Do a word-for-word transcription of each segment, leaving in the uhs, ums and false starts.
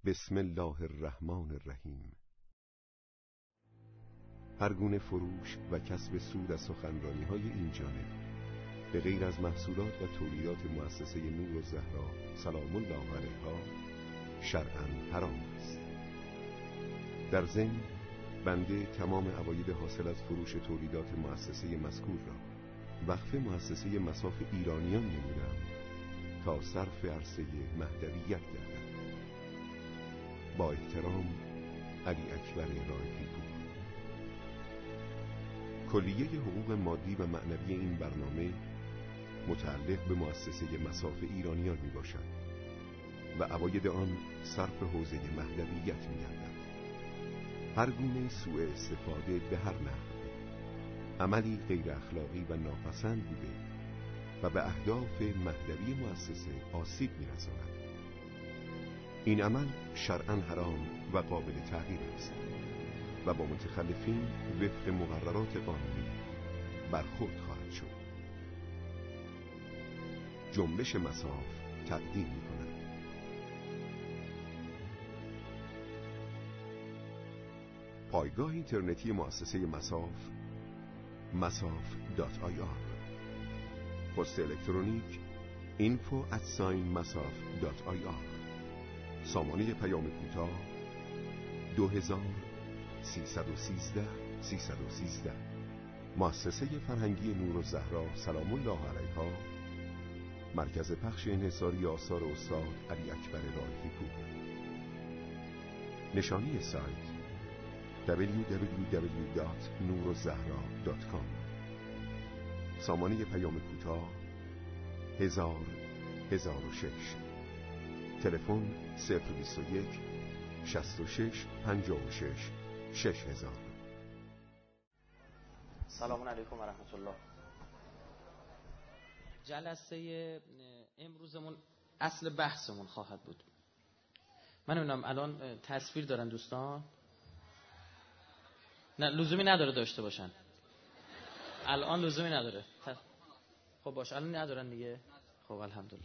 بسم الله الرحمن الرحیم. هر گونه فروش و کسب سود از سخنرانی‌های این جانب به غیر از محصولات و تولیدات مؤسسه نور الزهرا سلام الله علیها شرعاً حرام است. در ضمن بنده تمام عواید حاصل از فروش تولیدات مؤسسه مذکور را وقف مؤسسه مصاف ایرانیان نمودم تا صرف عرصه مهدویت گردد. با احترام، علی اکبر رائفی پور. کلیه حقوق مادی و معنوی این برنامه متعلق به مؤسسه مصاف ایرانیان می باشد و عواید آن صرف حوزه مهدویت می گردد. هر گونه سوء استفاده به هر نحو عملی غیر اخلاقی و ناپسند بوده و به اهداف مهدوی مؤسسه آسیب می رساند. این عمل شرعاً حرام و قابل تغییر است و با متخلفین وفق مقررات قانونی برخورد خواهد شد. جنبش مصاف تقدیم می کند. پایگاه اینترنتی مؤسسه مصاف مصاف دات آی آر. پست الکترونیک اینفو ات ساین مصاف دات آی آر. سامانه پیام کوتاه دو هزار سیصد و سیزده سیصد و سیزده. مؤسسه فرهنگی نور الزهرا سلام الله علیها. مرکز پخش انحصاری آثار استاد علی اکبر رائفی پور. نشانی سایت دبلیو دبلیو دبلیو دات نور الزهرا دات کام. سامانه پیام کوتاه هزار هزار و شش. تلفن صفر بیست و یک شصت و شش پنجاه و شش شش هزار. سلام علیکم و رحمت الله. جلسه امروزمون اصل بحثمون خواهد بود. من نمیدونم الان تصویر دارن دوستان؟ نه لزومی نداره داشته باشن. الان لزومی نداره. خب باشه الان ندارن دیگه. خب الحمدلله.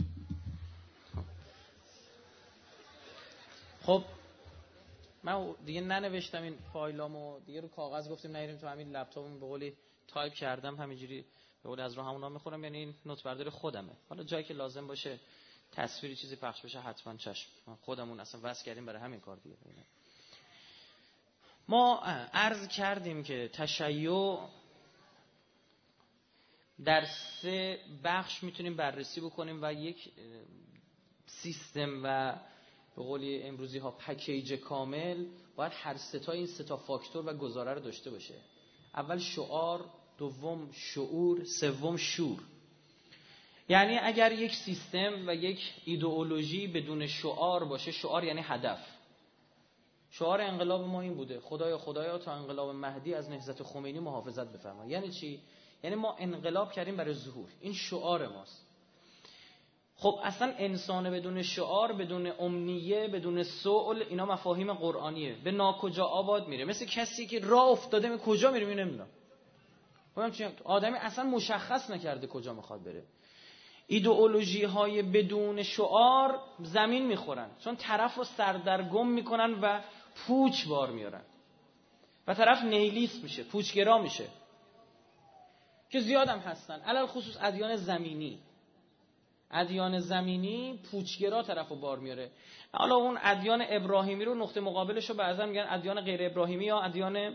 خب من دیگه ننوشتم این فایلامو دیگه، رو کاغذ گفتیم نگیریم تو همین لپتاپم به قولی تایپ کردم همینجوری به قولی از رو همونا میخورم، یعنی این نوت بردار خودمه. حالا جایی که لازم باشه تصویری چیزی پخش بشه حتما چشم، خودمون اصلا واسه کردیم برای همین کار دیگه. ما عرض کردیم که تشیع در سه بخش میتونیم بررسی بکنیم و یک سیستم و به قولی امروزی ها پکیج کامل باید هر سه تا این سه تا فاکتور و گزاره رو داشته باشه. اول شعار، دوم شعور، سوم شور. یعنی اگر یک سیستم و یک ایدئولوژی بدون شعار باشه، شعار یعنی هدف. شعار انقلاب ما این بوده: خدایا خدایا تا انقلاب مهدی از نهضت خمینی محافظت بفرما. یعنی چی؟ یعنی ما انقلاب کردیم برای ظهور. این شعار ماست. خب اصلا انسان بدون شعار، بدون امنیه، بدون سؤال، اینا مفاهیم قرآنیه. به ناکجا آباد میره. مثل کسی که راه افتاده می کجا میره نمیدونم. ببینم چی آدمی اصلا مشخص نکرده کجا میخواد بره. ایدئولوژی های بدون شعار زمین میخورن، چون طرف رو سردرگم میکنن و پوچ بار میارن و طرف نیلیست میشه، پوچگرا میشه، که زیادم هستن. علل خصوص ادیان زمینی. ادیان زمینی پوچگرا طرفو بار میاره. حالا اون ادیان ابراهیمی رو نقطه مقابلش رو بعضا میگن ادیان غیر ابراهیمی یا ادیان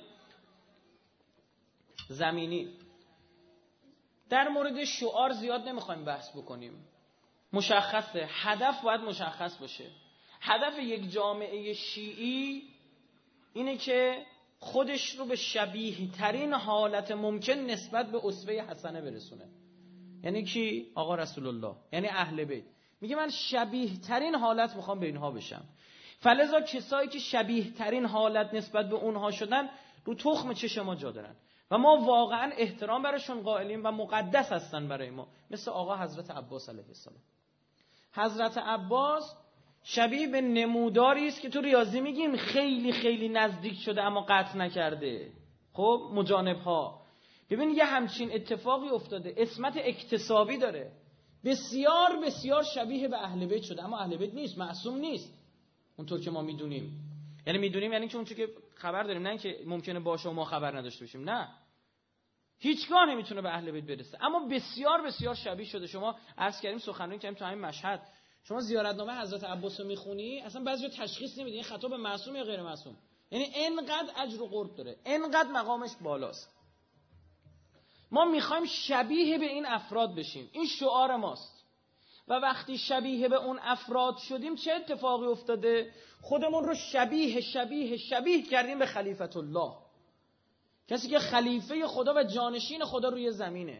زمینی. در مورد شعار زیاد نمیخوایم بحث بکنیم. مشخصه، هدف باید مشخص باشه. هدف یک جامعه شیعی اینه که خودش رو به شبیه ترین حالت ممکن نسبت به اسوه حسنه برسونه. یعنی کی؟ آقا رسول الله، یعنی اهل بیت. میگه من شبیه ترین حالت میخوام به اینها بشم. فلذا کسایی که شبیه ترین حالت نسبت به اونها شدن رو تخم چش ما جا دارن و ما واقعا احترام براشون قائلیم و مقدس هستن برای ما. مثل آقا حضرت عباس علیه السلام. حضرت عباس شبیه به نموداری است که تو ریاضی میگیم خیلی خیلی نزدیک شده اما قطع نکرده. خب مجانب ها. ببین یه همچین اتفاقی افتاده، عصمت اکتسابی داره، بسیار بسیار شبیه به اهل بیت شده، اما اهل بیت نیست، معصوم نیست. اونطور که ما میدونیم. یعنی میدونیم یعنی که اونطور که خبر داریم، نه اینکه ممکنه باشه و ما خبر نداشته باشیم. نه، هیچگاه نمیتونه به اهل بیت برسه، اما بسیار بسیار شبیه شده. شما عرض کردیم سخنرانی کردیم تو همین مشهد، شما زیارتنامه حضرت عباس رو میخونی اصلا بعضیا تشخیص نمیدین این خطاب معصوم یا غیر معصوم. یعنی انقدر اجر و قرب داره، انقدر مقامش بالاست. ما میخوایم شبیه به این افراد بشیم، این شعار ماست. و وقتی شبیه به اون افراد شدیم چه اتفاقی افتاده؟ خودمون رو شبیه شبیه شبیه کردیم به خلیفت الله، کسی که خلیفه خدا و جانشین خدا روی زمینه.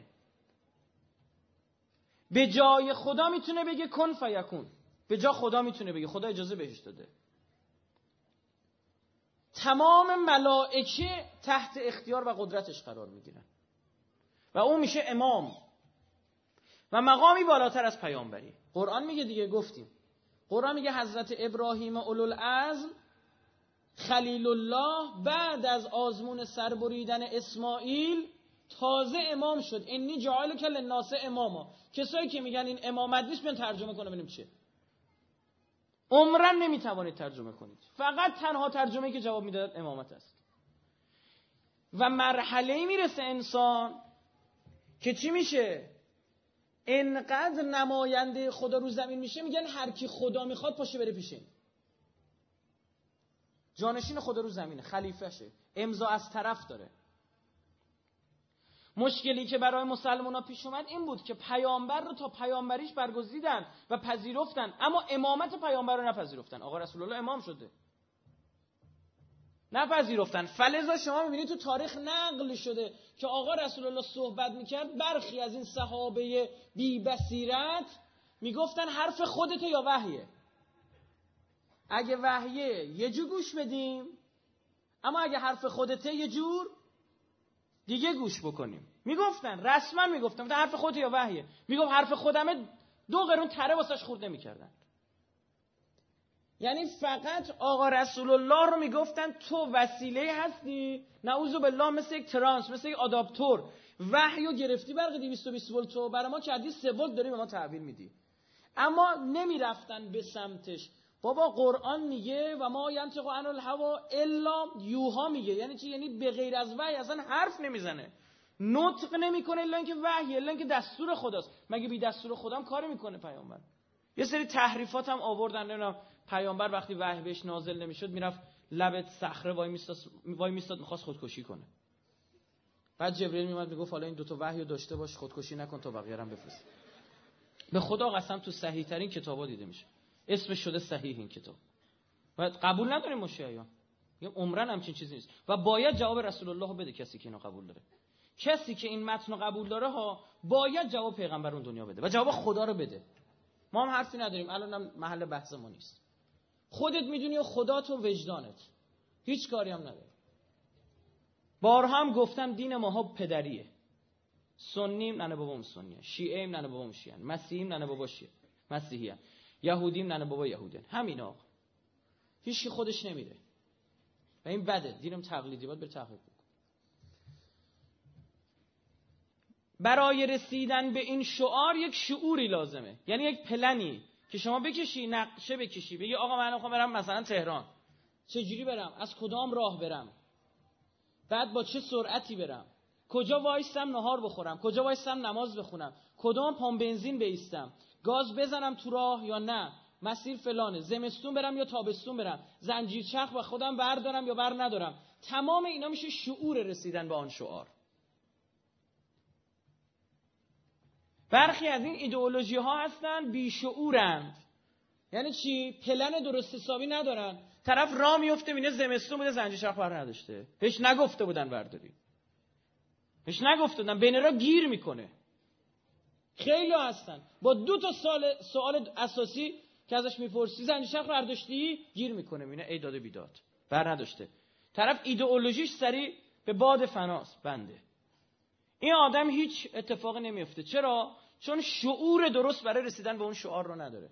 به جای خدا میتونه بگه کن فیکون، به جای خدا میتونه بگه، خدا اجازه بهش داده. تمام ملائکه تحت اختیار و قدرتش قرار میگیرن و اون میشه امام و مقامی بالاتر از پیامبری. قرآن میگه دیگه، گفتیم قرآن میگه حضرت ابراهیم اولوالعزم خلیل الله بعد از آزمون سربریدن اسماعیل تازه امام شد. انی جعلک للناس اماما. کسایی که میگن این امامت نیست بیان ترجمه کنه ببینیم چیه. عمرن نمیتوانید ترجمه کنید، فقط تنها ترجمه‌ای که جواب میداد امامت است. و مرحله‌ای میرسه انسان که چی میشه؟ انقدر نماینده خدا رو زمین میشه میگن هر کی خدا میخواد پاشه بره پیش این. جانشین خدا رو زمینه، خلیفه شه، امضا از طرف داره. مشکلی که برای مسلمان‌ها پیش اومد این بود که پیامبر رو تا پیامبریش برگزیدن و پذیرفتن، اما امامت پیامبر رو نپذیرفتن. آقا رسول الله امام شده، نپذیرفتن. فلذا شما میبینید تو تاریخ نقل شده که آقا رسول الله صحبت میکرد، برخی از این صحابه بی بصیرت میگفتن حرف خودته یا وحیه. اگه وحیه یه جور گوش بدیم، اما اگه حرف خودته یه جور دیگه گوش بکنیم. میگفتن، رسما میگفتن حرف خودته یا وحیه. میگفت حرف خودمه، دو قرون تره واسش خورد نمیکردن. یعنی فقط آقا رسول الله رو میگفتن تو وسیله هستی، نعوذ بالله، مثل یک ترانس، مثل یک آداپتور. وحیو گرفتی برق دویست و بیست ولت رو برای ما کردی، سه ولت داری به ما تحویل میدی. اما نمیرفتن به سمتش. بابا قرآن میگه و ما ینطق عن الهوا الا یوها میگه. یعنی چی؟ یعنی به غیر از وحی اصلا حرف نمیزنه، نطق نمیکنه الا اینکه وحی، الا اینکه دستور خداست. مگه بی دستور خودم کاری میکنه پیامبر؟ یه سری تحریفات هم آوردن. نمیدونم پیامبر وقتی وحی بهش نازل نمیشد میرفت لب صخره وای میستاد وای میستاد میخواست خودکشی کنه. بعد جبرئیل میومد میگفت حالا این دو تا وحی رو داشته باش، خودکشی نکن تا بقیه هم بفرست. به خدا قسم تو صحیح ترین کتابا دیده میشه، اسمش شده صحیح این کتاب. و قبول نداریم ما شیعیان، یا عمرن همچین چیزی نیست. و باید جواب رسول الله رو بده کسی که اینو قبول داره. کسی که این متن رو قبول داره ها باید جواب پیغمبر اون دنیا بده و جواب خدا رو بده. ما هم حرفی نداریم، الانم محل بحث ما نیست. خودت میدونی و خدات و وجدانت، هیچ کاری هم نداره. بارها هم گفتم دین ماها پدریه. سنیم ننه بابام سنیه، شیعیم ننه بابام شیعن، مسیحیم ننه بابا شیعه مسیحیان، یهودیم ننه بابا یهودیان. همین آقا، هیچ خودش نمیره و این بده. دینم تقلیدی، باید بر تقلید بکن. برای رسیدن به این شعار یک شعوری لازمه، یعنی یک پلنی که شما بکشی، نقشه بکشی، بگی آقا من میخوام برم مثلا تهران، چجوری برم، از کدام راه برم، بعد با چه سرعتی برم، کجا وایستم نهار بخورم، کجا وایستم نماز بخونم، کدام پمپ بنزین بایستم، گاز بزنم تو راه یا نه، مسیر فلانه، زمستون برم یا تابستون برم، زنجیر چرخ و خودم بردارم یا بر ندارم. تمام اینا میشه شعور رسیدن به آن شعار. برخی از این ایدئولوژی ها هستن بیشعورند. یعنی چی؟ پلن درست حسابی ندارن. طرف راه میفته میینه زمستون بوده زنجیر چرخ بر نداشته، بهش نگفته بودن برداری، بهش نگفته بودن، بین را گیر میکنه. خیلی ها هستن با دو تا سوال سوال اساسی که ازش میپرسی زنجیر چرخ برداشتی، گیر میکنه، میینه ای داده بیداد، بر نداشته. طرف ایدئولوژیش سری به باد فناس بنده. این آدم هیچ اتفاقی نمیفته. چرا؟ چون شعور درست برای رسیدن به اون شعار رو نداره.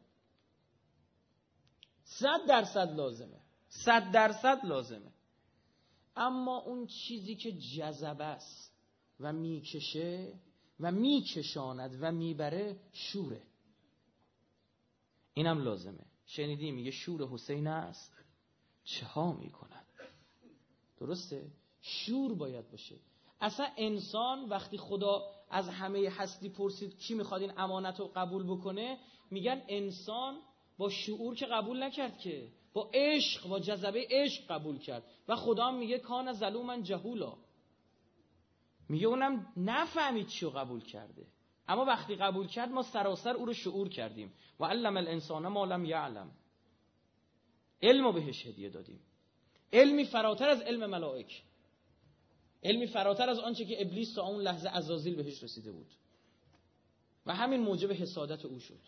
صد درصد لازمه، صد درصد لازمه. اما اون چیزی که جذبه است و میکشه و میکشاند و میبره شوره. اینم لازمه. شنیدی میگه شور حسین است چه ها میکند. درسته؟ شور باید باشه. اصلا انسان وقتی خدا از همه هستی پرسید کی میخواد این امانت رو قبول بکنه، میگن انسان با شعور که قبول نکرد، که با عشق، با جذبه عشق قبول کرد. و خدا هم میگه کان ظلوما جهولا، میگه اونم نفهمید چی رو قبول کرده، اما وقتی قبول کرد ما سراسر او رو شعور کردیم. و علم الانسان ما لم یعلم، علمو بهش هدیه دادیم، علمی فراتر از علم ملائک، علمی فراتر از آنچه که ابلیس تا اون لحظه عزازیل بهش رسیده بود، و همین موجب حسادت او شد.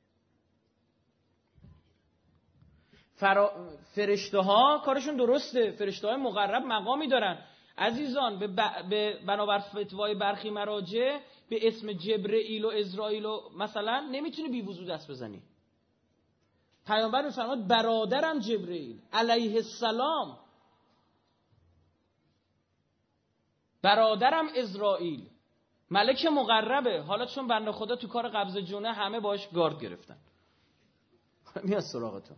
فرا... فرشته ها کارشون درسته، فرشته های مقرب مقامی دارن عزیزان. به, ب... به بنابر فتوای برخی مراجع به اسم جبرئیل و اسرائیل و مثلا نمیتونی بی وضو دست بزنی. پیامبر میفرماد برادرم جبرئیل علیه السلام، برادرم اسرائیل ملک مقربه. حالا چون بنده خدا تو کار قبض جونه همه باش گارد گرفتن، میاد سراغتون،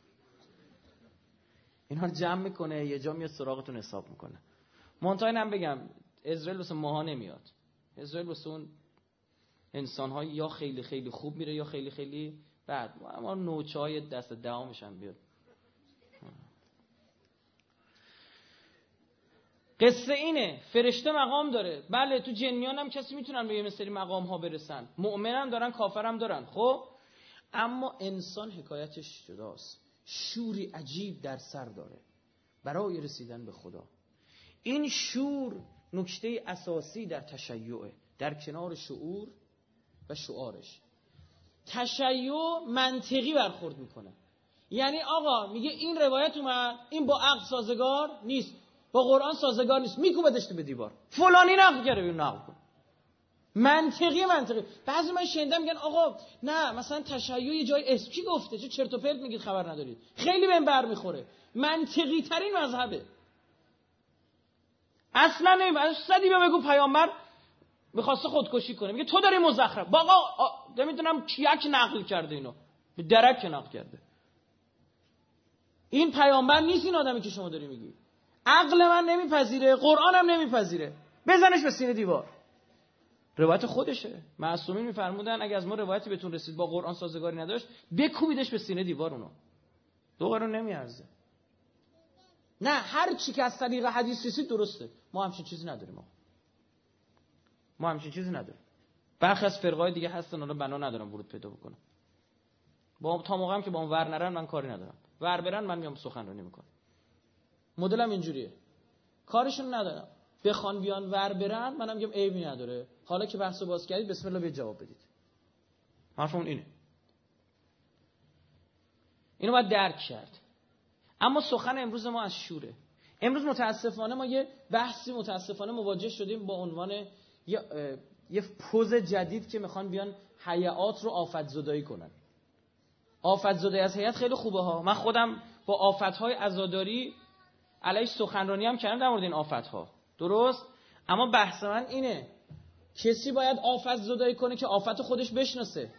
اینا رو جمع میکنه یه جا میاد سراغتون حساب میکنه. منتها اینم بگم اسرائیل واسه ماها نمیاد، اسرائیل واسه اون انسان‌ها یا خیلی خیلی خوب میره یا خیلی خیلی بد. اما نوچه‌های دست دهمش هم بیاد. قصه اینه فرشته مقام داره. بله تو جنیان هم کسی میتونن به یه مثلی مقام ها برسن، مؤمن هم دارن کافر هم دارن، خب اما انسان حکایتش جداست. شوری عجیب در سر داره برای رسیدن به خدا. این شور نکته اساسی در تشیعه، در کنار شعور و شعارش. تشیع منطقی برخورد میکنه، یعنی آقا میگه این روایت اومد، این با عقل سازگار نیست، با قرآن سازگار نیست، میکوبدش به دیوار، فلانی نقل کرده بیون نقل کن. منطقی منطقی. بعضی من شنیدم میگن آقا نه مثلا تشیع یه جای اسم کی گفته، چه چرت و پرت میگید خبر ندارید، خیلی بهم بر میخوره. منطقی ترین مذهبه. اصلا نمی صدی به بگو پیامبر میخواسته خودکشی کنه، میگه تو داری مزخرف. باقا نمیدونم کیک نقل کرده اینو، به درک نقل کرده. این پیامبر نیست این آدمی که شما داری میگی. عقل من نمیپذیره، قرآنم نمیپذیره، بزنش به سینه دیوار. روایت خودشه. معصومین میفرمودن اگه از ما روایتی بهتون رسید با قرآن سازگاری نداشت بکوبیدش به سینه دیوار، اونو دو قرون نمیارزه. نه هر چی که از طریق حدیث رسید درسته. ما همچین چیزی نداریم. ما ما همچین چیزی نداریم. برخی از فرقای دیگه هستن حالا بنا ندارم ورود پیدا بکنم. با تا موقعی که با اون ور نرن من کاری ندارم. ور برن من میام سخنرانی میکنم. مدلم اینجوریه. کارشون ندارم. بخوان بیان ور برن منم میگم عیبی نداره. حالا که بحثو باز کردید بسم الله به جواب بدید. حرفمون اینه. اینو باید درک کرد. اما سخن امروز ما از شوره. امروز متاسفانه ما یه بحثی متاسفانه مواجه شدیم با عنوان یه یه پوز جدید که میخوان بیان هیئات رو آفت‌زدایی کنن. آفت‌زدایی از هیئت خیلی خوبه ها. من خودم با آفت‌های عزاداری علیه سخنرانی هم کردم در مورد این آفت‌ها. درست؟ اما بحث من اینه کسی باید آفت‌زدایی کنه که آفت خودش بشناسه.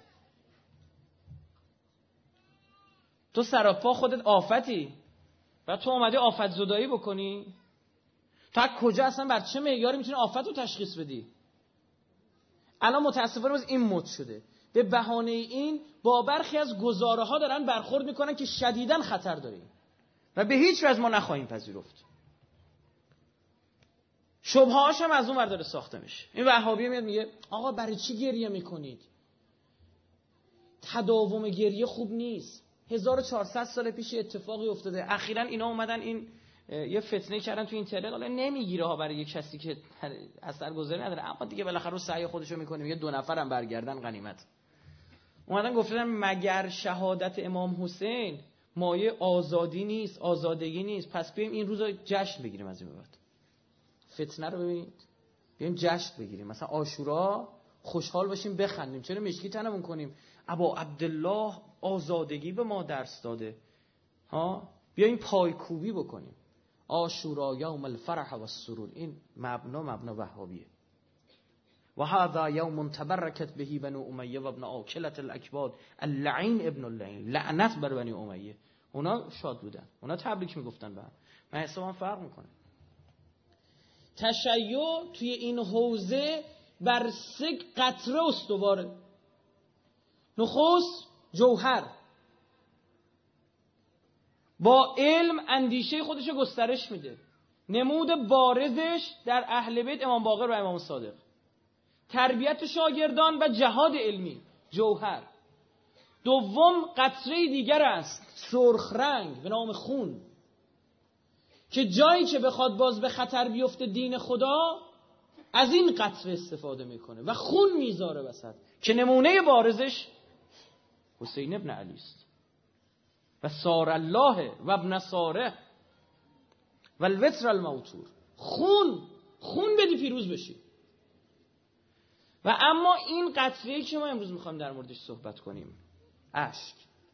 تو سراپا خودت آفتی و تو اومدی آفت‌زدایی بکنی؟ تا کجا اصلا بر چه معیاری میتونی آفت رو تشخیص بدی؟ الان متاسفانه باز این مد شده. به بهانه این با برخی از گزاره ها دارن برخورد میکنن که شدیداً خطر داریم و به هیچ وجه ما نخواهیم پذیرفت. شبهه‌هاش هم از اون ور داره ساخته میشه. این وهابی میاد میگه آقا برای چی گریه میکنید؟ تداوم گریه خوب نیست. هزار و چهارصد سال پیش اتفاقی افتاده. اخیراً اینا اومدن این یه فتنه کردن تو اینترنت. حالا نمیگیره ها برای یه کسی که اثرگذاری نداره، اما دیگه بالاخره سعی خودشو میکنه. میگه دو نفرم برگردن غنیمت. اومدن گفتن مگر شهادت امام حسین مایه آزادی نیست، آزادگی نیست، پس بیایم این روزا جشن بگیریم. از این بعد فتنه رو ببینید، بیایم جشن بگیریم، مثلا عاشورا خوشحال باشیم بخندیم. چرا مشکی تنمون کنیم؟ ابا عبدالله آزادگی به ما درس داده ها، بیایم پایکوبی بکنیم. عاشورا یوم الفرح و السرور. این مبنا مبنا وهابیه. و هذا یوم تبرکت به بنو امیه و ابن آکلة الاکباد اللعین ابن اللعین، لعنت بر بنی امیه. اونا شاد بودن، اونا تبریک میگفتن به هم. من حسابم فرق میکنه. تشیع توی این حوزه بر سه قطره استواره. نخست جوهر، با علم اندیشه خودش رو گسترش میده. نمود بارزش در اهل بیت امام باقر و امام صادق، تربیت شاگردان و جهاد علمی، جوهر. دوم قطره دیگر است، سرخ رنگ به نام خون، که جایی که بخواد باز به خطر بیفته دین خدا، از این قطره استفاده میکنه و خون میذاره وسط، که نمونه بارزش حسین ابن علی است و سار الله و ابن ساره و الوتر الموتور. خون خون بدی پیروز بشی. و اما این قطره‌ای که ما امروز میخوایم در موردش صحبت کنیم، اشک،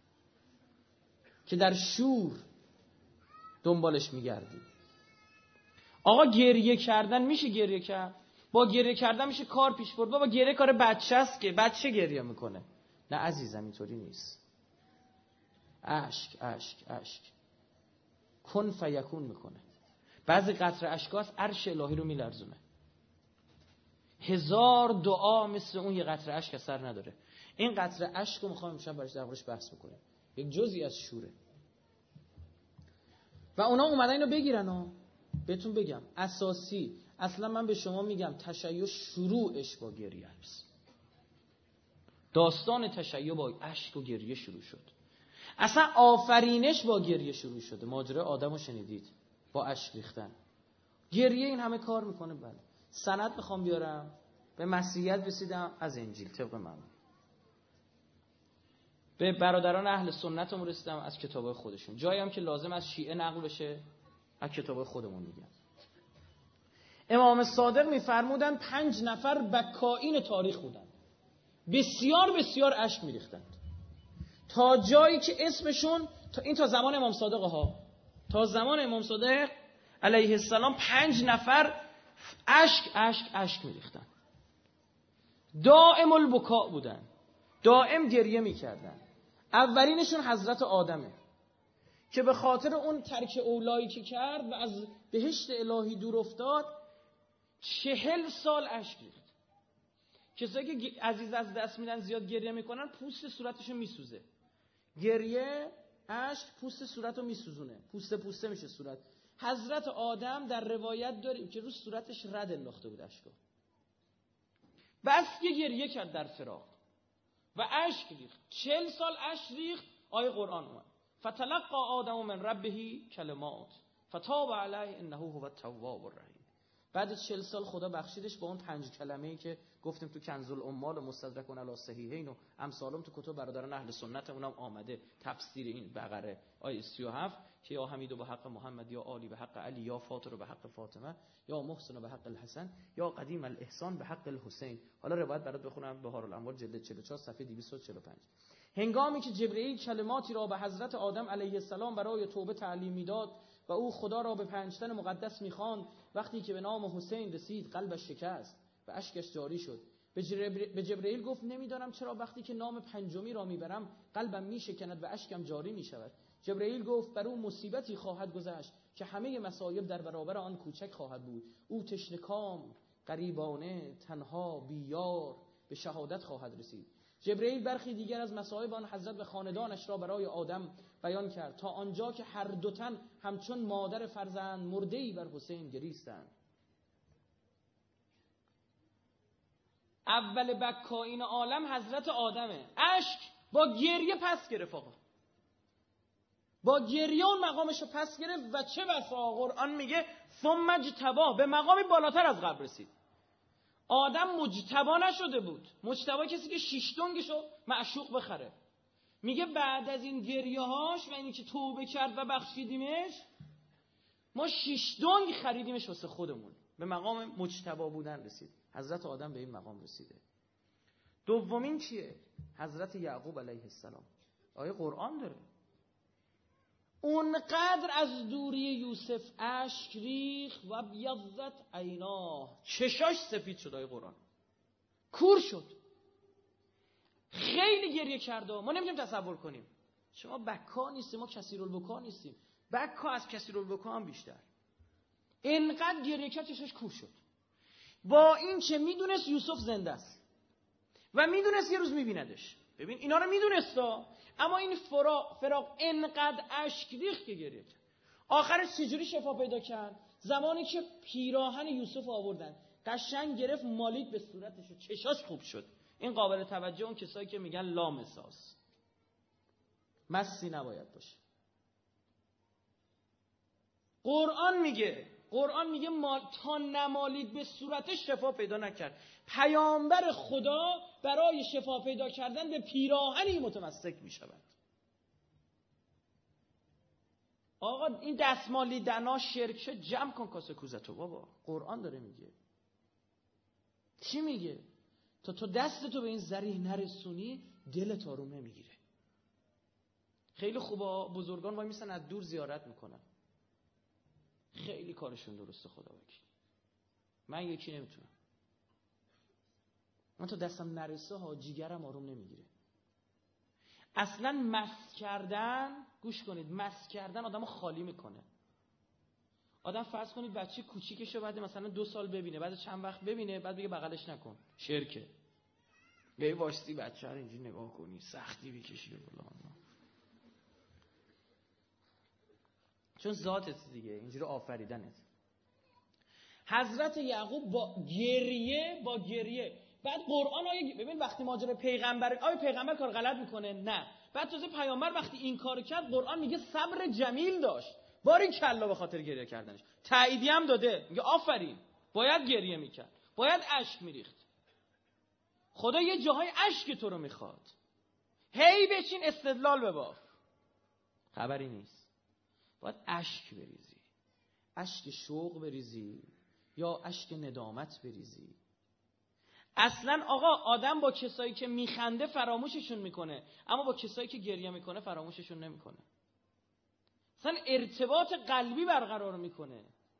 که در شور دنبالش میگردیم. آقا گریه کردن میشه گریه کرد؟ با گریه کردن میشه کار پیش برد؟ بابا گریه کار بچه است که بچه گریه میکنه. نه عزیزم، اینطوری نیست. اشک اشک اشک کن فیکون میکنه. بعضی قطره اشکاست عرش الهی رو میلرزونه. هزار دعا مثل اون یه قطره اشک اثر نداره. این قطره اشک رو میخوام امشب برش دربارش بحث بکنیم. یک جزئی از شوره. و اونا اومدن اینو بگیرن ها. بهتون بگم اساسی، اصلا من به شما میگم تشیع شروعش با گریه است. داستان تشیع با اشک و گریه شروع شد. اصلا آفرینش با گریه شروع شده. ماجرای آدمو شنیدید، با اشک ریختن. گریه این همه کار میکنه. بله سند میخوام بیارم، به مسیحیت رسیدم از انجیل طبق من، به برادران اهل سنتمون رسیدم از کتابای خودشون، جایی هم که لازم از شیعه نقل بشه از کتابای خودمون میگم. امام صادق میفرمودن پنج نفر بکائین تاریخ بودن، بسیار بسیار اشک میریختند، تا جایی که اسمشون تا این تا زمان امام صادق ها تا زمان امام صادق علیه السلام پنج نفر اشک اشک اشک میریختن. دائم البکاء بودن، دائم گریه میکردن. اولینشون حضرت آدمه که به خاطر اون ترک اولایی که کرد و از بهشت الهی دور افتاد، چهل سال اشک ریخت. کسایی که عزیز از دست میدن زیاد گریه میکنن پوست صورتشو میسوزه. گریه اشک پوست صورتو میسوزونه، پوسته پوسته میشه صورت. حضرت آدم در روایت داریم که رو صورتش رد انداخته بود اشکا، بس که گریه کرد در فراق و اشک ریخت. چهل سال اشک ریخت. آیه قرآن اومد فتلقى آدم من ربه کلمات فتاب علیه انه هو التواب الرحیم. بعد چهل سال خدا بخشیدش با اون پنج کلمه‌ای که گفتیم تو کنز العمال و مستدرک علی صحیحین و امثالم تو کتب برادران اهل سنت اونم آمده. تفسیر این بقره آیه سی و هفت که یا حمید به حق محمد، یا عالی به حق علی، یا فاطر به حق فاطمه، یا محسن به حق الحسن، یا قدیم الاحسان به حق الحسین. حالا روایت برات بخونم، بهار الانوار جلد چهل و چهار صفحه دویست و چهل و پنج. هنگامی که جبرئیل کلماتی را به حضرت آدم علیه السلام برای توبه تعلیم میداد و او خدا را به پنجتن مقدس میخواند، وقتی که به نام حسین رسید قلبش شکست و اشکش جاری شد. به جبرئیل گفت نمیدانم چرا وقتی که نام پنجمی را میبرم قلبم میشکند و اشکم جاری میشود. جبرئیل گفت بر او مصیبتی خواهد گذشت که همه مصائب در برابر آن کوچک خواهد بود. او تشنکام، غریبانه، تنها، بیار به شهادت خواهد رسید. جبرئیل برخی دیگر از مصائب آن حضرت و خاندانش را برای آدم بیان کرد تا آنجا که هر دو تن همچون مادر فرزند مرده‌ای بر حسین گریستند. اول بکائین عالم حضرت آدمه. اشک با گریه پس گرفت. آقا با گریه اون مقامش رو پس گرفت و چه بسا قرآن میگه ثم اجتباه، به مقامی بالاتر از قبل رسید. آدم مجتبا نشده بود. مجتبا کسی که شیش دنگشو معشوق بخره. میگه بعد از این گریه هاش و اینی که توبه کرد و بخشیدیمش، ما شیش دنگ خریدیمش واسه خودمون. به مقام مجتبا بودن رسید. حضرت آدم به این مقام رسیده. دومین چیه؟ حضرت یعقوب علیه السلام. آیه قرآن داره. اونقدر از دوری یوسف اشک ریخت و بیضت عیناه، چشاش سفید شد. آیه قرآن کور شد، خیلی گریه کرد. ما نمیتونیم تصور کنیم. شما بکا نیستیم، ما کثیرالبکا نیستیم، بکا از کثیرالبکا هم بیشتر. اینقدر گریه کرد چشش کور شد، با این که میدونست یوسف زنده است و میدونست یه روز میبیندش. ببین اینا رو میدونست، اما این فراق فراق انقدر اشک ریخت که گریه کرد. آخرش چجوری شفا پیدا کرد؟ زمانی که پیراهن یوسف آوردن، قشنگ گرفت مالید به صورتش و چشاش خوب شد. این قابل توجه اون کسایی که میگن لامساس، مستی نباید باشه. قرآن میگه قرآن میگه مال تا نمالید به صورتش شفا پیدا نکرد. پیامبر خدا برای شفا پیدا کردن به پیراهنی متمسک میشود. آقا این دستمالیدنا شرک شد، جمع کن کاسه کوزتو بابا. قرآن داره میگه. چی میگه؟ تا تو دستتو به این ذریح نرسونی دلت آروم نمیگیره. خیلی خوبه بزرگان وای میسن از دور زیارت میکنن، خیلی کارشون درسته، خدا وکیل. من یکی نمیتونم، من تا دستم نرسه ها جیگرم آروم نمیگیره. اصلا مس کردن، گوش کنید، مس کردن آدمو خالی میکنه. آدم فرض کنید بچه کوچیکشو بعد مثلا دو سال ببینه، بعد چند وقت ببینه، بعد بگه بغلش نکن، شرکه. به واسطی بچه رو اینجوری نگاه کنی، سختی بکشی بالا، چون ذاتت دیگه اینجوری آفریدنت. حضرت یعقوب با گریه با گریه بعد قرآن آیه، ببین وقتی ماجرا پیغمبر، آیا پیغمبر کار غلط میکنه؟ نه. بعد تازه پیامبر وقتی این کارو کرد قرآن میگه صبر جمیل داشت، باری کلا به خاطر گریه کردنش تاییدی هم داده، میگه آفرین، باید گریه میکرد، باید اشک میریخت. خدا یه جاهای اشک تو رو میخواد، هی بشین استدلال بباف، خبری نیست. باید اشک بریزی، اشک شوق بریزی یا اشک ندامت بریزی. اصلا آقا آدم با کسایی که میخنده فراموششون میکنه، اما با کسایی که گریه میکنه فراموششون نمیکنه. اصلا ارتباط قلبی برقرار میکنه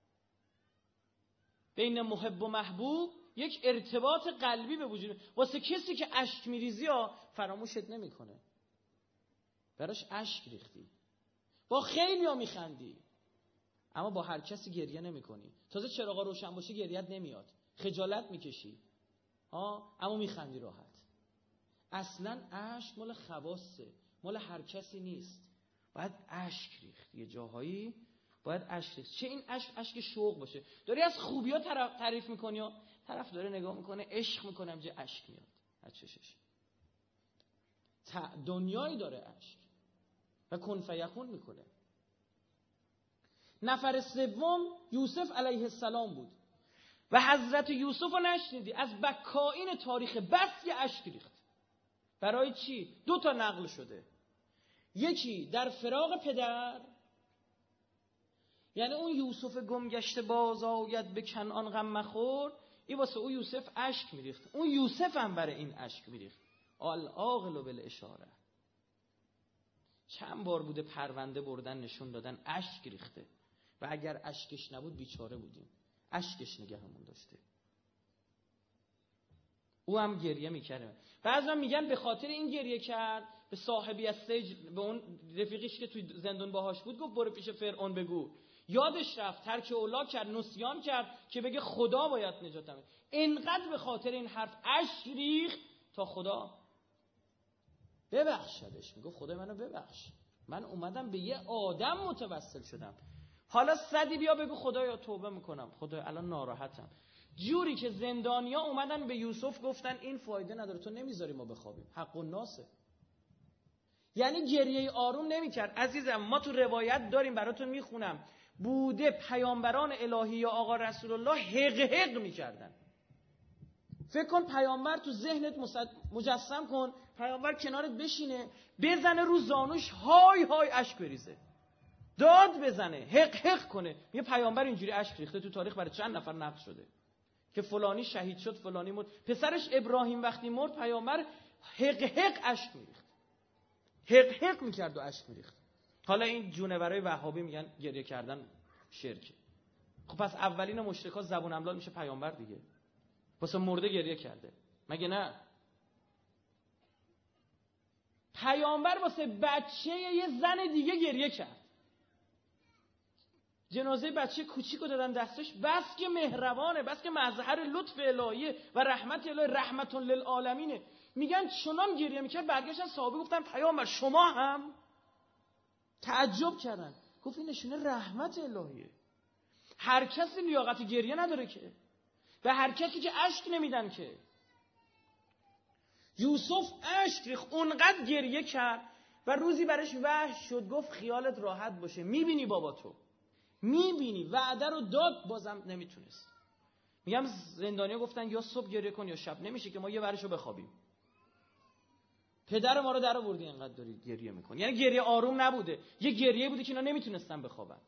بین محب و محبوب، یک ارتباط قلبی به وجود. واسه کسی که اشک میریزی ها فراموشت نمیکنه، براش اشک ریختی. با خیلی ها میخندی اما با هر کسی گریه نمی کنی. تازه چراغا روشن باشه گریت نمیاد، خجالت میکشی ها، اما میخندی راحت. اصلا اشک مال خواصه، مال هر کسی نیست. باید اشک ریخت، یه جاهایی باید اشک ریخت. چه این اشک اشک شوق باشه، داری از خوبی ها تعریف میکنی ها، طرف داره نگاه میکنه عشق میکنه، جه اشک میاد از چشش. دنیایی داره اشک و کن فیکون میکنه. نفر سوم یوسف علیه السلام بود و حضرت یوسف رو نشنیدی، از بکائین تاریخ بس یه اشک ریخت. برای چی؟ دو تا نقل شده، یکی در فراق پدر، یعنی اون یوسف گمگشته باز آید به کنعان غم مخور، این واسه اون یوسف اشک میریخت، اون یوسف هم برای این اشک میریخت. العاقل بالاشاره. چند بار بوده پرونده بردن نشون دادن اشک ریخته و اگر اشکش نبود بیچاره بودیم، اشکش نگهمون داشته. او هم گریه میکرده. بعضا میگن به خاطر این گریه کرد، به صاحبی از سج، به اون رفیقش که توی زندان باهاش بود گفت برو پیش فرعون بگو، یادش رفت، ترک اولا کرد، نسیان کرد که بگه خدا باید نجاتم بده. اینقدر به خاطر این حرف اشک ریخت تا خدا ببخشدش. میگه خدا منو ببخش، من اومدم به یه آدم متوسل شدم، حالا صدی بیا بگو خدایا توبه میکنم، خدا الان ناراحتم. جوری که زندانیا اومدن به یوسف گفتن این فایده نداره، تو نمیذاری ما بخوابیم، حق الناسه. یعنی گریه آروم نمیکرد. عزیزم ما تو روایت داریم براتون میخونم، بوده پیامبران الهی یا آقا رسول الله حق حق میکردن. فکر کن پیامبر تو ذهنت مجسم کن، پیامبر کنارت بشینه بزنه رو زانوش های های اشک بریزه، داد بزنه، حق حق کنه. یه پیامبر اینجوری اشک ریخته تو تاریخ برای چند نفر نقل شده که فلانی شهید شد، فلانی مرد. پسرش ابراهیم وقتی مرد پیامبر حق حق اشک میریخت، حق حق میکرد و اشک میریخت. حالا این جونورای وهابی میگن گریه کردن شرکه. خب پس اولین مشرکا زبون املال میشه پیامبر دیگه، واسه مرده گریه کرده. مگه نه؟ پیامبر واسه بچه یه زن دیگه گریه کرد. جنازه بچه کوچیکو دادن دستش، بس که مهربانه، بس که مظهر لطف الهیه و رحمت الهی، رحمت للعالمینه. میگن چنان گریه میکرد، برگشتن صحابه گفتن پیامبر شما هم؟ تعجب کردن، گفت این نشونه رحمت الهیه. هر کسی لیاقت گریه نداره که، به هر کسی که اشک نمیدن که. یوسف اشک ریخت، اونقدر گریه کرد و روزی برش وحی شد، گفت خیالت راحت باشه، میبینی بابا تو، میبینی وعده رو داد، بازم نمیتونست. میگم زندانیا گفتن یا صبح گریه کن یا شب، نمیشه که ما یه ورشو بخوابیم. پدر ما رو در آوردی اینقدر داری گریه میکنی. یعنی گریه آروم نبوده، یه گریه بوده که اینا نمیتونستن بخوابن.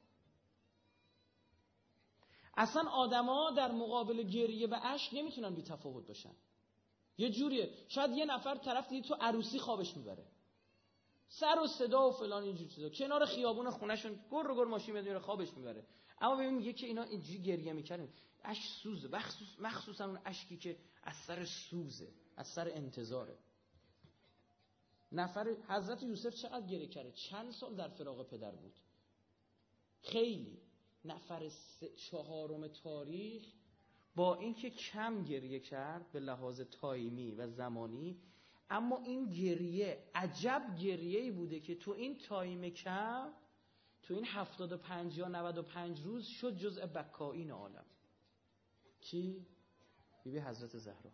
اصلا آدما در مقابل گریه و اشک نمیتونن بی تفاوت باشن. یه جوریه، شاید یه نفر طرف دید تو عروسی خوابش میبره، سر و صدا و فلان اینجور چیزا، کنار خیابون خونهشون گر گر ماشین میاد خوابش میبره. اما ببین میگه که اینا اینجوری گریه میکردن، اشک سوزه، مخصوص مخصوصا اون اشکی که از سر سوزه، از سر انتظاره. نفر حضرت یوسف چقدر گریه کرده، چند سال در فراق پدر بود، خیلی. نفر چهارم تاریخ با اینکه کم گریه کرد به لحاظ تایمی و زمانی، اما این گریه عجب گریه‌ای بوده که تو این تایم کم، تو این هفتاد و پنج یا نود و پنج روز شد جزء بکائین عالم. کی؟ بیبی حضرت زهرا.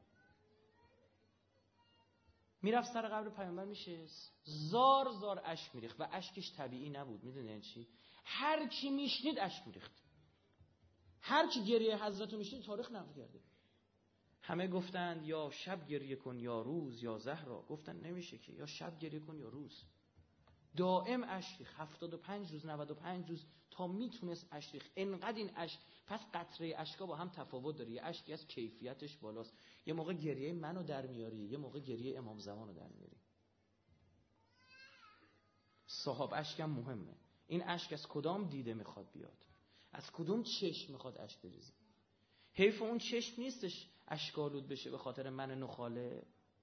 میرفت سر قبر پیامبر میشه زار زار اشک میریخت و اشکش طبیعی نبود. میدونین چی؟ هر کی میشنید اشک میریخت، هر کی گریه حضرت رو میشنید تاریخ نقل کرده. همه گفتند یا شب گریه کن یا روز یا زهرا، گفتن نمیشه که، یا شب گریه کن یا روز. دائم اشک، هفتاد و پنج روز، نود و پنج روز تا میتونست اشک. انقدر این اشک، پس قطره اشکا با هم تفاوت داره. یه اشکی از کیفیتش بالاست، یه موقع گریه منو در میاری، یه موقع گریه امام زمانو در میاری. صاحب اشکم مهمه. این اشک از کدام دیده میخواد بیاد، از کدوم چشم میخواد اشک بریزه. حیف اون چشم نیستش اشکالود بشه به خاطر من نخاله.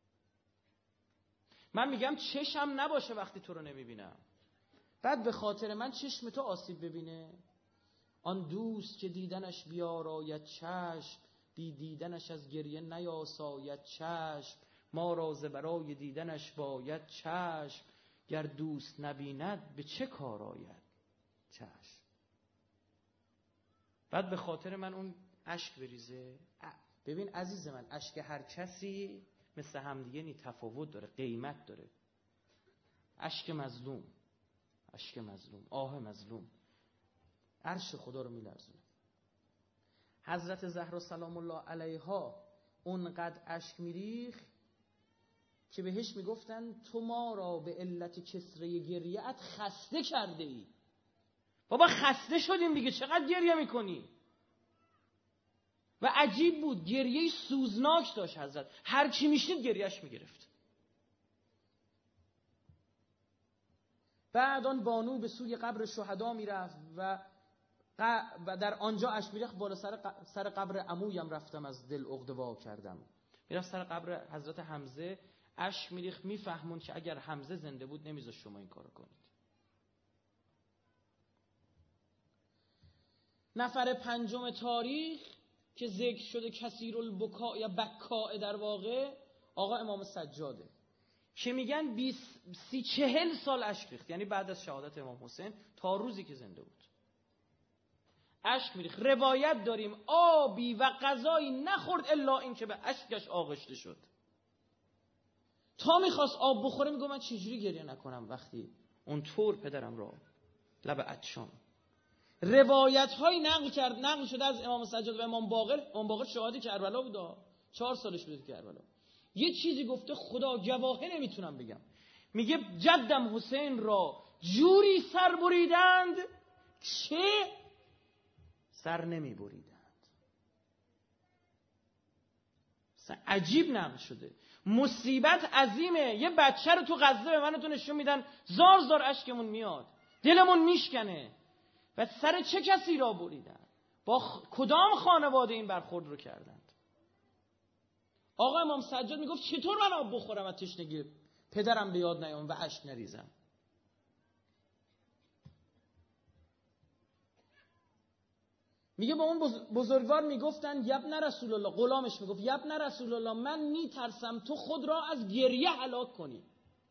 من میگم چشم نباشه وقتی تو رو نمیبینم، بعد به خاطر من چشم تو آسیب ببینه. آن دوست که دیدنش بیاراید چشم، بی دیدنش از گریه نیاساید چشم. ما را ز برای دیدنش باید چشم، گر دوست نبیند به چه کار آید چشم. بعد به خاطر من اون اشک بریزه. ببین عزیز من، اشک هر کسی مثل همدیگه نی، تفاوت داره، قیمت داره. اشک مظلوم، اشک مظلوم، آه مظلوم عرش خدا رو میلرزونه. حضرت زهرا سلام الله علیها اونقدر اشک میریخ که بهش میگفتن تو ما را به علت کسره گریه‌ات خسته کرده ای. بابا خسته شدیم دیگه، چقدر گریه میکنی؟ و عجیب بود، گریه سوزناک داشت حضرت، هر کی میشنید گریهش میگرفت. بعد آن بانو به سوی قبر شهدا میرفت و و در آنجا اشک میریخت. بالا سر سر قبر عمویم رفتم از دل عقده وا کردم. میرفت سر قبر حضرت حمزه اشک میریخت، میفهمون که اگر حمزه زنده بود نمیذاش شما این کارو کنید. نفر پنجم تاریخ که ذکر شده کثیر البکاء یا بکاء، در واقع آقا امام سجاده که میگن بیست سی چهل سال اشک ریخت، یعنی بعد از شهادت امام حسین تا روزی که زنده بود اشک میریخت. روایت داریم آبی و غذایی نخورد الا این که به اشکش آغشته شد. تا میخواست آب بخوره میگه من چجوری گریه نکنم وقتی اون طور پدرم را لب عطشان. روایت های نقل کرد نقل شده از امام سجاد و امام باقر. امام باقر شهادی کربلا بود، چهار سالش بود کربلا. یه چیزی گفته خدا گواهه نمیتونم بگم، میگه جدم حسین را جوری سر بریدند که سر نمی بریدند. عجیب نقل شده. مصیبت عظیمه. یه بچه رو تو غزه به من تو نشون میدن، زار زار اشکمون میاد، دلمون میشکنه. و سر چه کسی را بریدن؟ با خ... کدام خانواده این برخورد رو کردند؟ آقا امام سجاد میگفت چطور من آب بخورم از تشنگی پدرم به یاد نیام و اشک نریزم؟ میگه با اون بزرگوار میگفتن یبن رسول الله، غلامش میگفت یبن رسول الله من میترسم تو خود را از گریه هلاک کنی.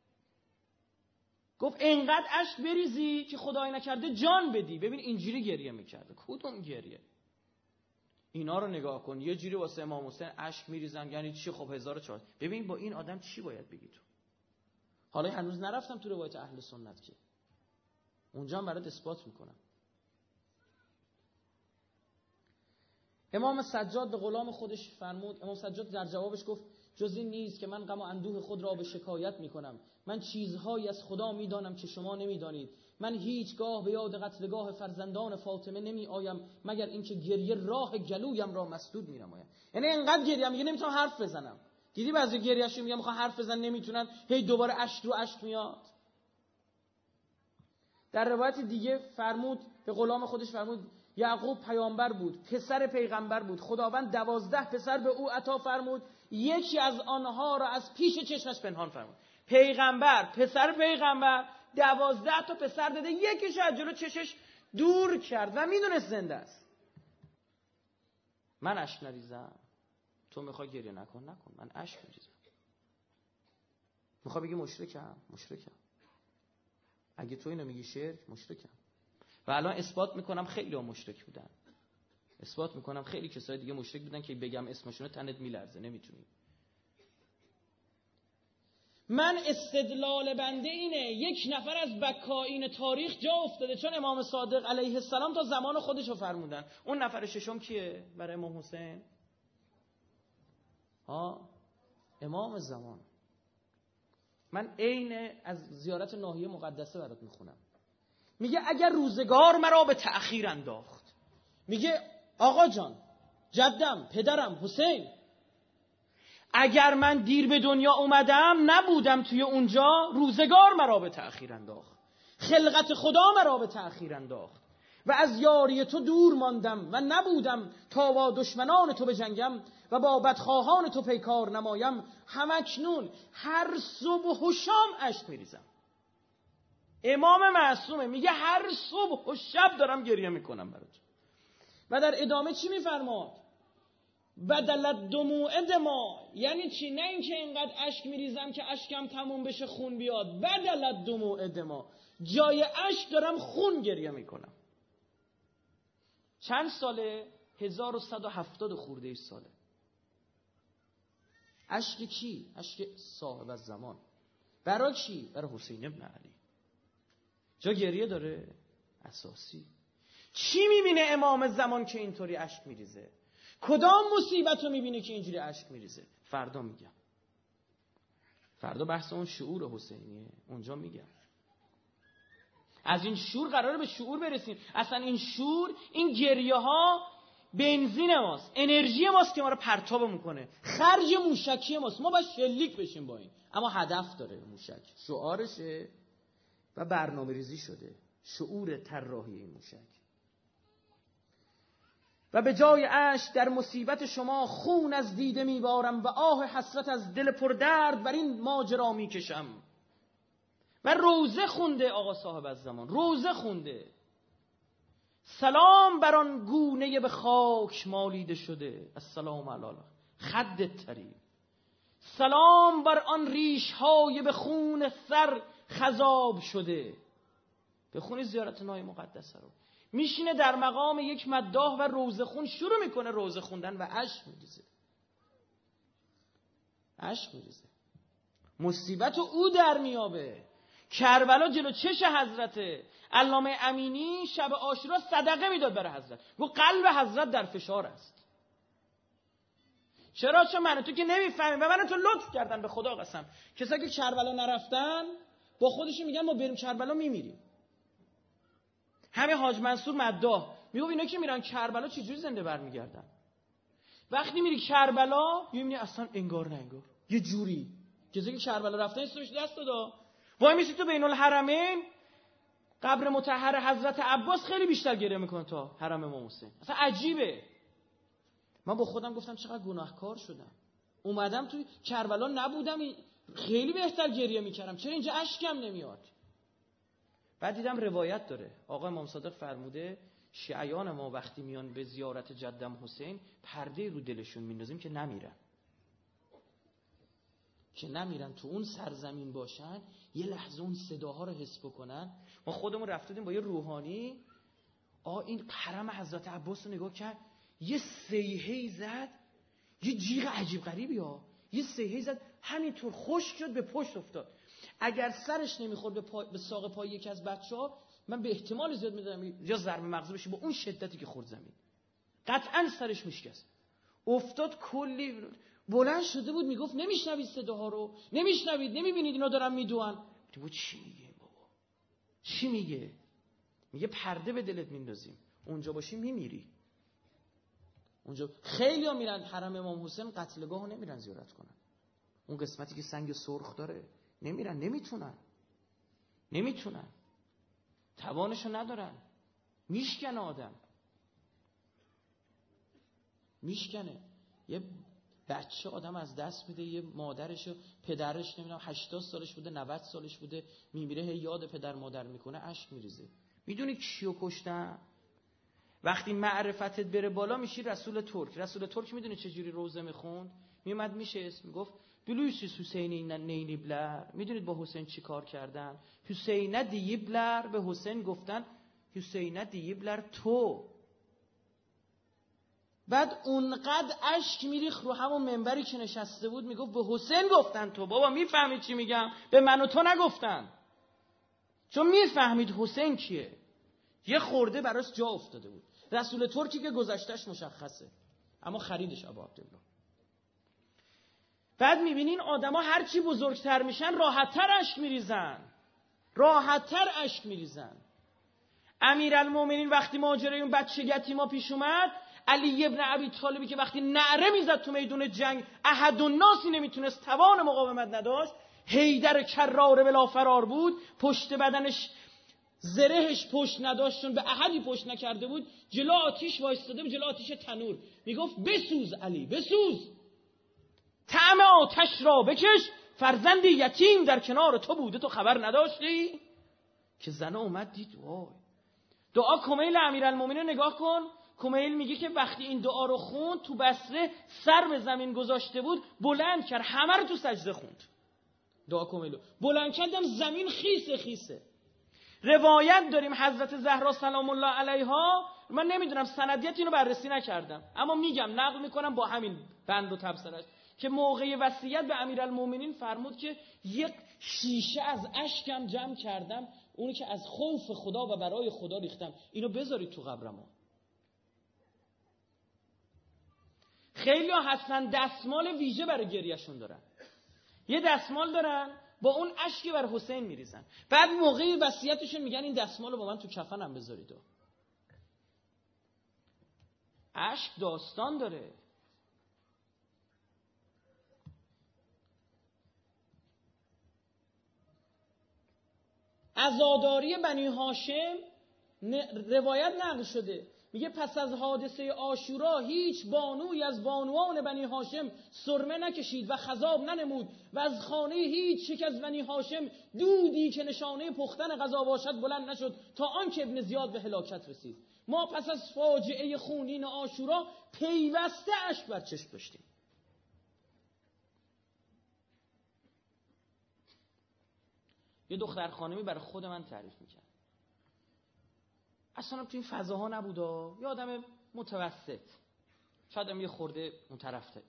گفت اینقدر اشک بریزی که خدای نکرده جان بدی. ببین اینجوری گریه میکرده. کدوم گریه؟ اینا رو نگاه کن، یه جوری واسه امام حسین اشک میریزن، یعنی چی؟ خب هزار و چهارصد. ببین با این آدم چی باید بگی تو؟ حالا هنوز نرفتم تو روایت اهل سنت که اونجا هم برات اثبات میکنم. امام سجاد به غلام خودش فرمود، امام سجاد در جوابش گفت جز این نیست که من غم و اندوه خود را به شکایت میکنم. من چیزهایی از خدا میدانم که شما نمیدانید. من هیچگاه به یاد قتلگاه فرزندان فاطمه نمی آیم مگر اینکه گریه راه گلویم را مسدود می‌نماید. یعنی اینقدر گریه میگه نمیتونم حرف بزنم. دیدی بعضی گریه‌اشون میگه میخوام حرف بزنن نمیتونن، هی دوباره اشک رو اشک میاد. در روایت دیگه فرمود، به غلام خودش فرمود یعقوب پیامبر بود، پسر پیغمبر بود. خداوند دوازده پسر به او عطا فرمود، یکی از آنها را از پیش چشمش پنهان فرمود. پیغمبر، پسر پیغمبر، دوازده تا پسر داده، یکیش از جلو چشش دور کرد و میدونست زنده است. من اشک نریزم؟ تو میخوای گریه نکن نکن، من اشک میریزم. میخوای بگی مشرکم؟ مشرکم. اگه تو اینو میگی شرک، مشرکم. و الان اثبات میکنم خیلی ها مشرک بودن، اثبات میکنم خیلی کسای دیگه مشرک بودن که بگم اسمشونو تنت میلرزه، نمیتونی. من استدلال بنده اینه، یک نفر از بکائین تاریخ جا افتاده، چون امام صادق علیه السلام تا زمان خودشو فرمودن. اون نفر ششم کیه برای امام حسین؟ ها امام زمان. من عین از زیارت ناحیه مقدسه برات میخونم. میگه اگر روزگار مرا به تأخیر انداخت، میگه آقا جان، جدم، پدرم حسین، اگر من دیر به دنیا اومدم نبودم توی اونجا، روزگار مرا به تأخیر انداخت، خلقت خدا مرا به تأخیر انداخت و از یاری تو دور ماندم و نبودم تا با دشمنان تو بجنگم و با بدخواهان تو پیکار نمایم. همکنون هر صبح و شام اشک میریزم. امام معصومه میگه هر صبح و شب دارم گریه میکنم برات. و در ادامه چی میفرماد؟ بدلت دموع دما. یعنی چی؟ نه اینکه اینقدر اشک میریزم که اشکم تموم بشه خون بیاد، بدلت دموع دما، جای اشک دارم خون گریه میکنم. چند ساله؟ هزار و صد و هفتاد خورده ساله. اشک کی؟ اشک صاحب الزمان. برای کی؟ برای حسین ابن علی. جا گریه داره؟ اساسی. چی میبینه امام زمان که اینطوری اشک میریزه؟ کدام مصیبت رو میبینه که اینجوری اشک میریزه؟ فردا میگم. فردا بحث اون شعور حسینیه، اونجا میگم. از این شعور قراره به شعور برسیم. اصلا این شعور، این گریه ها بنزین ماست، انرژی ماست که ما رو پرتاب میکنه، خرج موشکی ماست. ما باید شلیک بشیم با این. اما هدف داره موشک، شعارشه و برنامه ریزی شده، شعور طراحی این موشک. و به جای اشک در مصیبت شما خون از دیده میبارم و آه حسرت از دل پردرد بر این ماجرا میکشم. و روزه خونده آقا صاحب الزمان، روزه خونده. سلام بر آن گونه به خاک مالیده شده، السلام علی خد طریب. سلام بر آن ریش های به خون سر خضاب شده. به خون زیارت نای مقدسه رو میشینه در مقام یک مداح و روزه خون شروع میکنه روزه خوندن و اشک میریزه. اشک میریزه. مصیبت او در میابه. کربلا جلو چش حضرته. علامه امینی شب عاشورا صدقه میداد برای حضرت. گو قلب حضرت در فشار است. چرا؟ چون من تو که نمیفهمیم و من تو لطف کردن به خدا قسم. کسایی که کربلا نرفتن با خودشون میگن ما بریم کربلا میمیریم. همین حاج منصور مداح میگه اینا که میرن کربلا چجوری زنده برمیگردن؟ وقتی میری کربلا میبینی اصلا انگار نه انگار یه جوری. کسی که کربلا رفتن اسمش دست داد. وای میسی تو بین الحرمین قبر مطهر حضرت عباس خیلی بیشتر گریه میکنه تا حرم امام حسین. اصلا عجیبه. من با خودم گفتم چقدر گناهکار شدم. اومدم تو کربلا نبودم خیلی بهتر گریه میکردم، چرا اینجا اشکم نمیاد؟ بعد دیدم روایت داره آقا امام صادق فرموده شیعیان ما وقتی میان به زیارت جدم حسین پرده رو دلشون میندازیم که نمیرن، که نمیرن تو اون سرزمین باشن، یه لحظه اون صداها رو حس بکنن. ما خودمون رفتیم با یه روحانی، آ این حرم حضرت عباس رو نگاه کرد، یه صیحه‌ای زد، یه جیغ عجیب غریبی ها، یه صیحه‌ای زد همینطور خشک شد به پشت افتاد. اگر سرش نمیخورد به, پا... به ساق پای یکی از بچه‌ها، من به احتمال زیاد میدادم یا ضربه مغزی بشه با اون شدتی که خورد زمین، قطعا سرش میشکست. افتاد کلی بلند شده بود میگفت نمیشنوید صداها رو؟ نمیشنوید؟ نمیبینید اینا دارن میدوئن؟ تو چی میگه بابا؟ چی میگه؟ میگه پرده به دلت میندازیم، اونجا باشی میمیری. اونجا خیلی ها میرن حرم امام حسین، قتلگاه ها نمیرن زیارت کنن، اون قسمتی که سنگ سرخ داره نمیرن، نمیتونن نمیتونن توانشو ندارن، میشکنه آدم میشکنه. یه بچه آدم از دست میده، یه مادرش و پدرش نمیدونم هشتاد سالش بوده نود سالش بوده میمیره، هی یاد پدر مادر میکنه اشک میریزه. میدونی کیو کشتن؟ وقتی معرفتت بره بالا میشی رسول ترک. رسول ترک میدونی چجوری روزه میخوند؟ میومد میشه اسم میگفت بلویسیس حسین نینیبلر. میدونید با حسین چی کار کردن؟ حسین دیبلر به حسین گفتن حسین دیبلر تو. بعد اونقدر اشک میریخ رو همون منبری که نشسته بود، میگفت به حسین گفتن تو. بابا میفهمید چی میگم؟ به من و تو نگفتن، چون میفهمید حسین کیه. یه خورده براش جا افتاده بود. رسول ترکی که گذشتش مشخصه، اما خریدش ابا عبدالله. بعد میبینین آدما هر چی بزرگتر میشن راحت‌تر اشک میریزن، راحت‌تر اشک میریزن. امیرالمومنین وقتی ماجرای اون بچه یتیما پیش اومد، علی ابن ابی طالبی که وقتی نعره میزد تو میدون جنگ احد الناسی نمیتونست، توان مقاومت نداشت، حیدر کرار بلا فرار بود، پشت بدنش زرهش پشت نداشت چون به احدی پشت نکرده بود، جلو آتیش وایستاده بود، جلو آتیش تنور. میگفت بسوز علی بسوز، طعم آتش را بکش، فرزند یتیم در کنار تو بوده تو خبر نداشتی؟ که زنه اومد دید وای. دعا کمیل امیرالمومنین نگاه کن. کمیل میگه که وقتی این دعا رو خوند تو بصره سر به زمین گذاشته بود، بلند کرد همه رو تو سجده خوند. دعا کمیلو بلند کردم زمین خیسه خیسه. روایت داریم حضرت زهرا سلام الله علیها، من نمیدونم سندیت اینو بررسی نکردم اما میگم نقل میکنم با همین بند و تبصرهش، که موقع وصیت به امیرالمومنین فرمود که یک شیشه از اشکم جمع کردم، اونی که از خوف خدا و برای خدا ریختم، اینو بذارید تو قبرمو. خیلی ها هستن دستمال ویژه برای گریهشون دارن، یه دستمال دارن با اون اشکی بر حسین میریزن، بعد موقع وصیتشون میگن این دستمالو با من تو کفنم بذارید. اشک داستان داره. عزاداری بنی هاشم روایت نقل شده، میگه پس از حادثه عاشورا هیچ بانوی از بانوان بنی هاشم سرمه نکشید و خضاب ننمود و از خانه هیچ یک از بنی هاشم دودی که نشانه پختن غذا باشد بلند نشد تا آنکه ابن زیاد به هلاکت رسید. ما پس از فاجعه خونین عاشورا پیوسته اشک بر چشم داشتیم. یه دختر خانمی برای خود من تعریف میکرد، اصلا تو این فضاها نبودا، یه آدم متوسط، شاید هم یه خورده اون طرفته،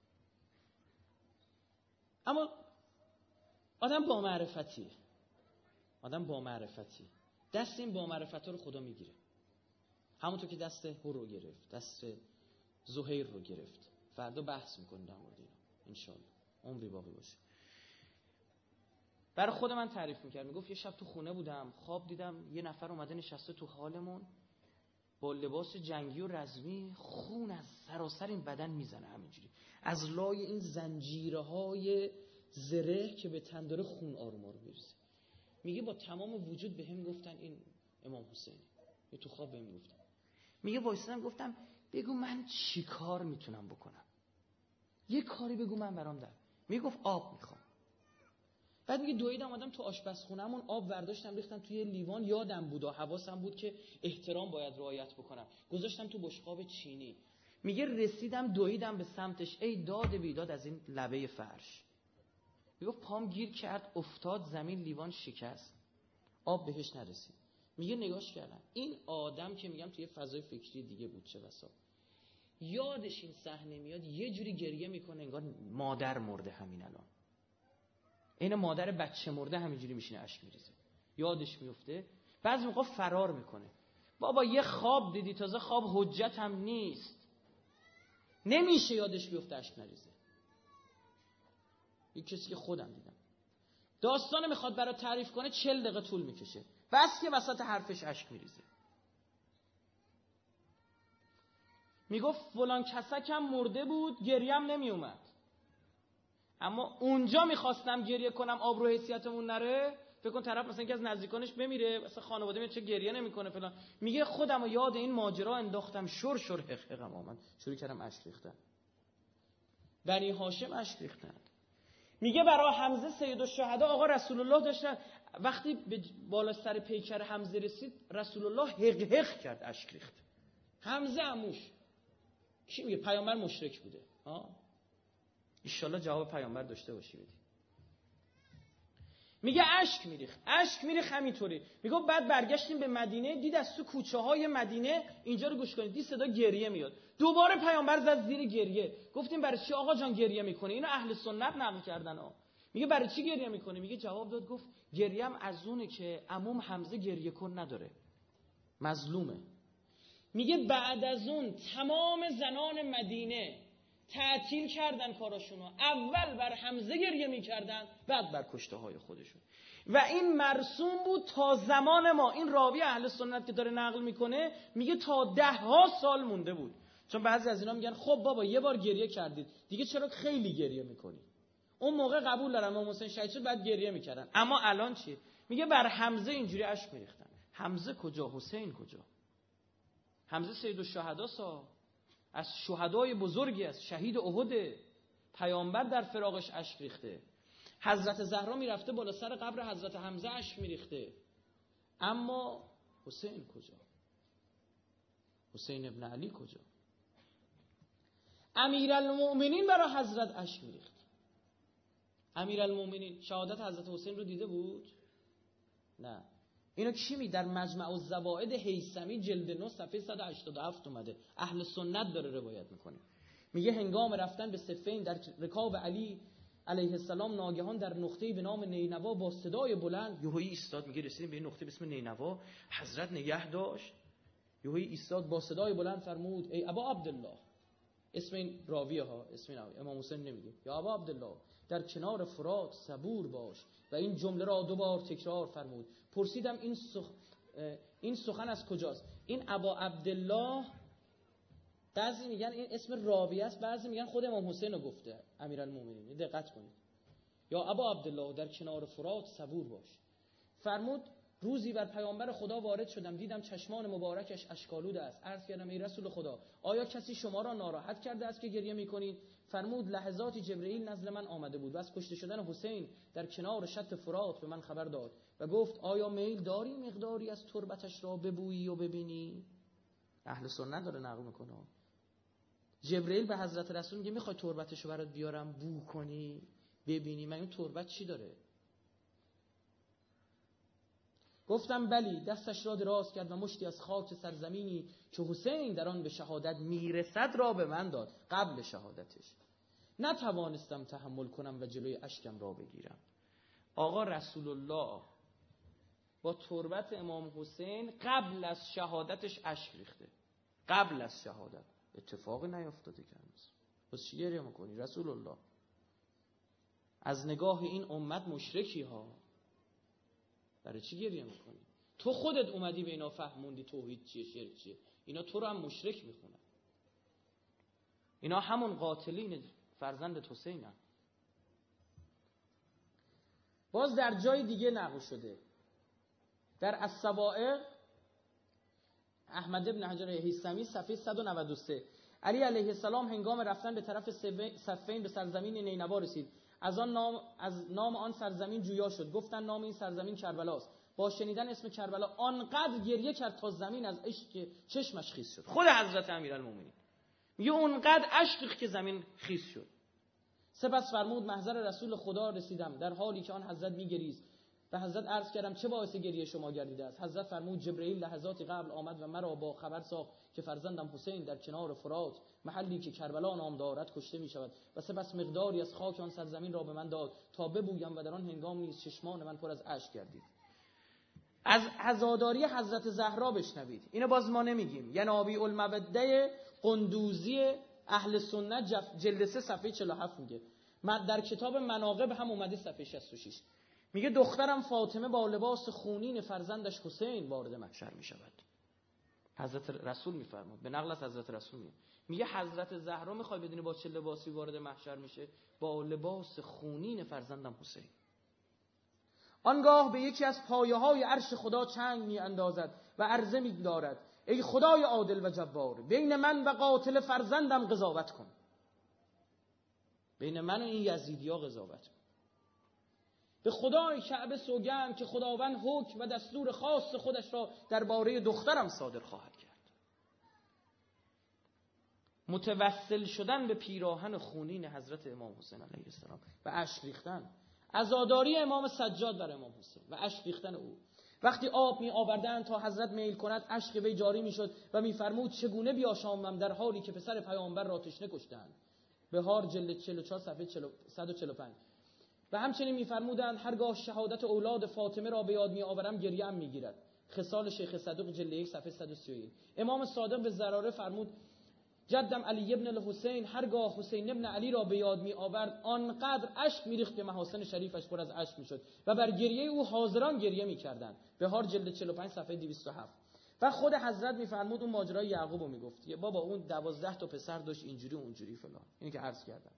اما آدم با معرفتیه، آدم با معرفتی. دست این با معرفت رو خدا میگیره، همونطور که دست هو رو گرفت، دست زهیر رو گرفت. فردا بحث میکنیم در مورد اینا انشالله، عمری باقی باشه. برای خود من تعریف میکرد، میگفت یه شب تو خونه بودم، خواب دیدم یه نفر اومده نشسته تو حالمون با لباس جنگی و رزمی، خون از سراسر این بدن میزنه همینجوری، از لای این زنجیره های زره که به تن داره خون آروم آروم میریزه. میگه با تمام وجود به هم گفتن این امام حسین، یه تو خواب بهم گفتن. میگه وایسادم گفتم بگو من چی کار میتونم بکنم، یه کاری بگو من برام در. میگفت آب میخوام. بعد میگه دویدم اومدم تو آشپزخونه‌مون، آب برداشتم ریختم توی لیوان، یادم بود و حواسم بود که احترام باید رعایت بکنم، گذاشتم تو بشقاب چینی. میگه رسیدم دویدم به سمتش، ای داد بیداد از این لبه فرش. میگه پام گیر کرد، افتاد زمین، لیوان شکست، آب بهش نرسید. میگه نگاش کردم، این آدم که میگم توی فضای فکری دیگه بود، چه بسا یادش این صحنه میاد، یه جوری گریه میکنه انگار مادر مرده همین الان. این مادر بچه مرده همینجوری میشینه اشک میریزه، یادش میفته. بعضی موقع فرار میکنه. بابا یه خواب دیدی، تازه خواب حجت هم نیست، نمیشه یادش بیفته اشک نریزه. یک کسی که خودم دیدم داستان میخواد برای تعریف کنه چل دقیقه طول میکشه، بس که وسط حرفش اشک میریزه. میگفت فلان کسکم مرده بود، گریم نمیومد، اما اونجا میخواستم گریه کنم آبرو حیثیتمون نره. فکر کن طرف مثلا اینکه از نزدیکانش بمیره، مثلا خانواده میاد چه گریه نمیکنه فلان. میگه خودم رو یاد این ماجرا انداختم، شر شر حق حقم آمد، شروع کردم اشک ریختن. بنی هاشم اشک ریختن. میگه برای حمزه سید الشهدا آقا رسول الله داشتن، وقتی به بالا سر پیکر حمزه رسید رسول الله حق حق کرد، اشک ریخت. حمزه عموش کی میگه پیامبر مشرک بوده؟ ها ان جواب پیامبر داشته باشی بدی. میگه اشک میریخت، اشک میریخت همینطوری. میگه بعد برگشتیم به مدینه، دید از تو کوچه های مدینه، اینجا رو گوش کنید، دید صدا گریه میاد. دوباره پیامبر زد زیر گریه. گفتیم برای چی آقا جان گریه میکنه؟ اینو اهل سنت نقل کردن ها. میگه برای چی گریه میکنه؟ میگه جواب داد، گفت گریم از اونه که عموم حمزه گریه کن نداره، مظلومه. میگه بعد از اون تمام زنان مدینه تعطیل کردن کاراشونو، اول بر حمزه گریه میکردن، بعد بر کشته های خودشون. و این مرسوم بود تا زمان ما. این راوی اهل سنت که داره نقل میکنه میگه تا ده ها سال مونده بود. چون بعضی از اینا میگن خب بابا یه بار گریه کردید دیگه چرا خیلی گریه میکنید؟ اون موقع قبول دارم امام حسین شهید شد بعد گریه میکردن، اما الان چی؟ میگه بر حمزه اینجوری اشک میریختن. حمزه کجا؟ حسین کجا؟ حمزه سید الشهدا سا، از شهدای بزرگی است، شهید احد. پیامبر در فراقش اشک ریخته. حضرت زهرا میرفته بالا سر قبر حضرت حمزه اشک میریخته. اما حسین کجا؟ حسین ابن علی کجا؟ امیرالمؤمنین برای حضرت اشک میریخت. امیرالمؤمنین شهادت حضرت حسین رو دیده بود؟ نه. اینو کی می در مجمع الزوائد هیثمی جلد نه صفحه صد و هشتاد و هفت اومده، اهل سنت داره روایت میکنه. میگه هنگام رفتن به صفین در رکاب علی علیه السلام ناگهان در نقطه‌ای به نام نینوا با صدای بلند یهویی ایستاد. میگه رسیدیم به این نقطه به اسم نینوا، حضرت نگه داشت، یهویی ایستاد با صدای بلند فرمود ای ابا عبدالله، اسم این راویه ها، اسم این راویه. امام حسین نمیگه یا ابا عبدالله در کنار فرات صبور باش. و این جمله را دو بار تکرار فرمود. پرسیدم این سخ... این سخن از کجاست؟ این ابا عبدالله بعضی میگن این اسم راوی است، بعضی میگن خود امام حسین رو گفته امیرالمومنین. دقت کنید. یا ابا عبدالله در کنار فرات صبور باش. فرمود روزی بر پیامبر خدا وارد شدم، دیدم چشمان مبارکش اشک‌آلود است. عرض کردم ای رسول خدا آیا کسی شما را ناراحت کرده است که گریه میکنید؟ فرمود لحظاتی جبرئیل نزد من آمده بود و از کشته شدن حسین در کنار شط فرات به من خبر داد و گفت آیا میل داری مقداری از تربتش را ببویی و ببینی؟ اهل سنت داره نقل میکنه. جبرئیل به حضرت رسول میگه میخوای تربتش رو برات بیارم بو کنی ببینی؟ من این تربت چی داره؟ گفتم بلی. دستش را دراز کرد و مشتی از خاک سرزمینی که حسین در آن به شهادت میرسد را به من داد. قبل شهادتش نتوانستم تحمل کنم و جلوی اشکم را بگیرم. آقا رسول الله با تربت امام حسین قبل از شهادتش اشک ریخته. قبل از شهادت اتفاقی نیفتاده که هنوز. پس چی گریه میکنی رسول الله؟ از نگاه این امت مشرکی ها، برای چی گریه میکنی؟ تو خودت اومدی به اینا فهموندی توحید چیه شرک چیه. اینا تو رو هم مشرک میخونن. اینا همون قاتلین فرزند حسینن. باز در جای دیگه نقل شده در الصواعق احمد ابن حجر هیثمی صفحه صد و نود و سه علی علیه السلام هنگام رفتن به طرف صفین به سرزمین نینوا رسید. از آن نام از نام آن سرزمین جویا شد. گفتن نام این سرزمین کربلاست. با شنیدن اسم کربلا آنقدر گریه کرد تا زمین از اشک چشمش خیس شد. خود حضرت امیرالمومنین میگه اونقدر اشک که زمین خیس شد. سپس فرمود محضر رسول خدا رسیدم در حالی که آن حضرت میگریست. به حضرت عرض کردم چه باعث گریه شما گردیده است؟ حضرت فرمود جبرئیل لحظاتی قبل آمد و مرا با خبر ساخت که فرزندم حسین در کنار فرات، محلی که کربلا نام دارد، کشته می شود و سپس مقداری از خاک آن سرزمین را به من داد تا ببویم و در آن هنگام نیز چشمان من پر از اشک گردید. از عزاداری حضرت زهرا بشنوید. اینو باز ما نمیگیم. ینابیع الموده قندوزی اهل سنت جلد سه صفحه چهل و هفت میگه. در کتاب مناقب هم اومده صفحه شصت و شش. میگه دخترم فاطمه با لباس خونین فرزندش حسین وارد محشر میشود. حضرت رسول میفرماد، به نقل از حضرت رسول میگه میگه حضرت زهرا میخوای بدونی با چه لباسی وارد محشر میشه؟ با لباس خونین فرزندم حسین. آنگاه به یکی از پایه‌های عرش خدا چنگ میاندازد و عرضه می‌دارد ای خدای عادل و جبار، بین من و قاتل فرزندم قضاوت کن. بین من و این یزیدیا قضاوت کن. به خدای کعبه سوگند که خداوند حکم و دستور خاص خودش را درباره دخترم صادر خواهد کرد. متوسل شدن به پیراهن خونین حضرت امام حسین علیه السلام و اشک ریختن. عزاداری امام سجاد بر امام حسین و اشک ریختن او. وقتی آب می آوردند تا حضرت میل کند، اشک وی جاری می شد و می فرمود چگونه بیاشامم در حالی که پسر پیامبر را تشنه کشتند. بهار جلد چهل و چهار صفحه صد و چهل و پنج. و همچنین می فرمودند هرگاه شهادت اولاد فاطمه را به یاد می آورم گریم می گیرد. خصال شیخ صدوق جلد یک صفحه صد و سی و یک. امام صادق به زراره فرمود جدم علی ابن الحسین هرگاه حسین ابن علی را به یاد می آورد آنقدر اشک می ریخت که محاسن شریفش پر از اشک می شد و بر گریه او حاضران گریه می کردند. بهار جلد چهل و پنج صفحه دویست و هفت. و خود حضرت می فرمود اون ماجرای یعقوب رو می گفت. بابا اون دوازده تا پسر داشت اینجوری اونجوری فلان. اینی که عرض کردم.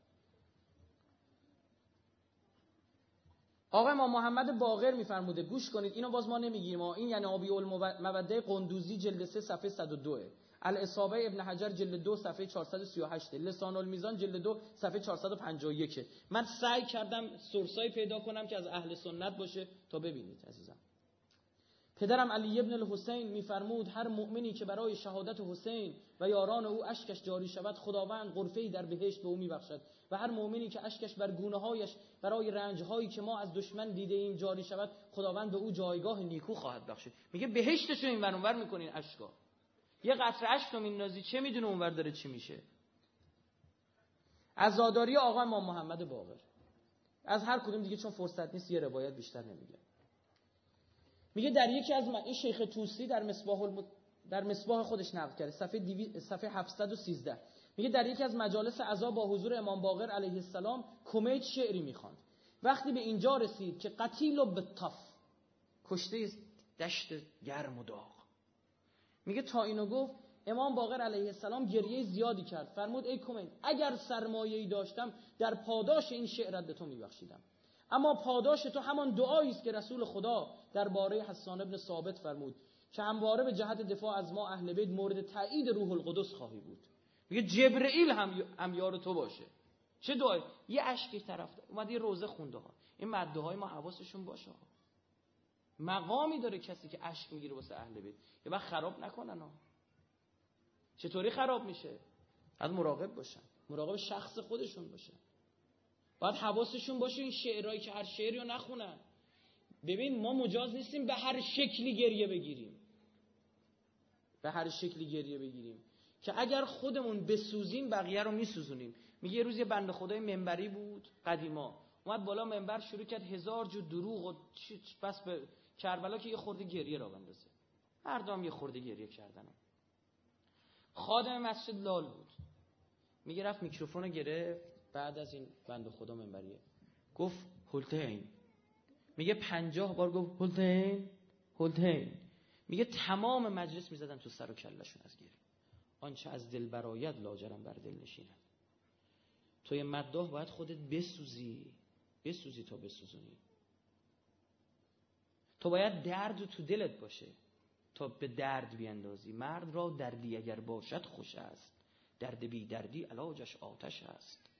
آقا ما محمد باقر می فرموده گوش کنید، اینو باز ما نمیگیم، این یعنی ابی الموده قندوزی جلد سه صفحه صد و دو، الاصابه ابن حجر جلد دو صفحه چهارصد و سی و هشت، لسان المیزان جلد دو صفحه چهارصد و پنجاه و یک. من سعی کردم سورسای پیدا کنم که از اهل سنت باشه تا ببینید عزیزم. پدرم علی ابن الحسین میفرمود هر مؤمنی که برای شهادت حسین و یاران او اشکش جاری شود خداوند غرفه‌ای در بهشت به او میبخشد و هر مؤمنی که اشکش بر گونه‌هایش برای رنج‌هایی که ما از دشمن دیده ایم جاری شود خداوند به او جایگاه نیکو خواهد بخشید. میگه بهشتشو اینور اونور میکنین اشکا. یه قطره اشک رو میندازی چه میدونه اونور داره چی میشه. عزاداری آقا امام محمد باقر. از هر کدوم دیگه چون فرصت نیست یه روایت بیشتر نمیگه. میگه در یکی از این شیخ طوسی در مصباح الم... در مصباح خودش نقل کرده صفحه دیوی... صفحه هفتصد و سیزده میگه در یکی از مجالس عزا با حضور امام باقر علیه السلام کمیت شعری میخواند. وقتی به اینجا رسید که قتیل و بطف، کشته دشت گرم و داغ، میگه تا اینو گفت امام باقر علیه السلام گریه زیادی کرد. فرمود ای کمیت اگر سرمایه‌ای داشتم در پاداش این شعرت به تو میبخشیدم، اما پاداش تو همان دعایی است که رسول خدا درباره حسان ابن ثابت فرمود که همواره به جهت دفاع از ما اهل بیت مورد تایید روح القدس خواهی بود. میگه جبرئیل هم هم یار تو باشه. چه دعایی؟ یه اشکی طرف اومد یه روزه خونده ها. این مدعی های ما حواسشون باشه. مقامی داره کسی که اشک میگیره واسه اهل بیت. یه وقت خراب نکنن ها. چطوری خراب میشه؟ باید مراقب باشن. مراقب شخص خودشون باشن. باید حواسشون باشه این شعرهایی که هر شعری رو نخونن. ببین ما مجاز نیستیم به هر شکلی گریه بگیریم. به هر شکلی گریه بگیریم که اگر خودمون بسوزیم بقیه رو میسوزونیم. میگه یه روز یه بنده خدای منبری بود قدیما، اومد بالا منبر شروع کرد هزار جو دروغ و بس به کربلا که یه خورده گریه را بندازه. مردم یه خورده گریه کردن. خادم مسجد لال بود. میگه رفت میکروفون رو گرفت بعد از این بنده خدا منبریه گفت هلتین. میگه پنجاه بار گفت هلتین هلتین. میگه تمام مجلس میزدن تو سر و کلشون از گریه. آنچه از دل برآید لاجرم بر دل نشیند. توی مداح باید خودت بسوزی بسوزی تا بسوزونی. تو باید درد تو دلت باشه تا به درد بیاندازی. مرد را دردی اگر باشد خوش است، درد بی دردی علاجش آتش است.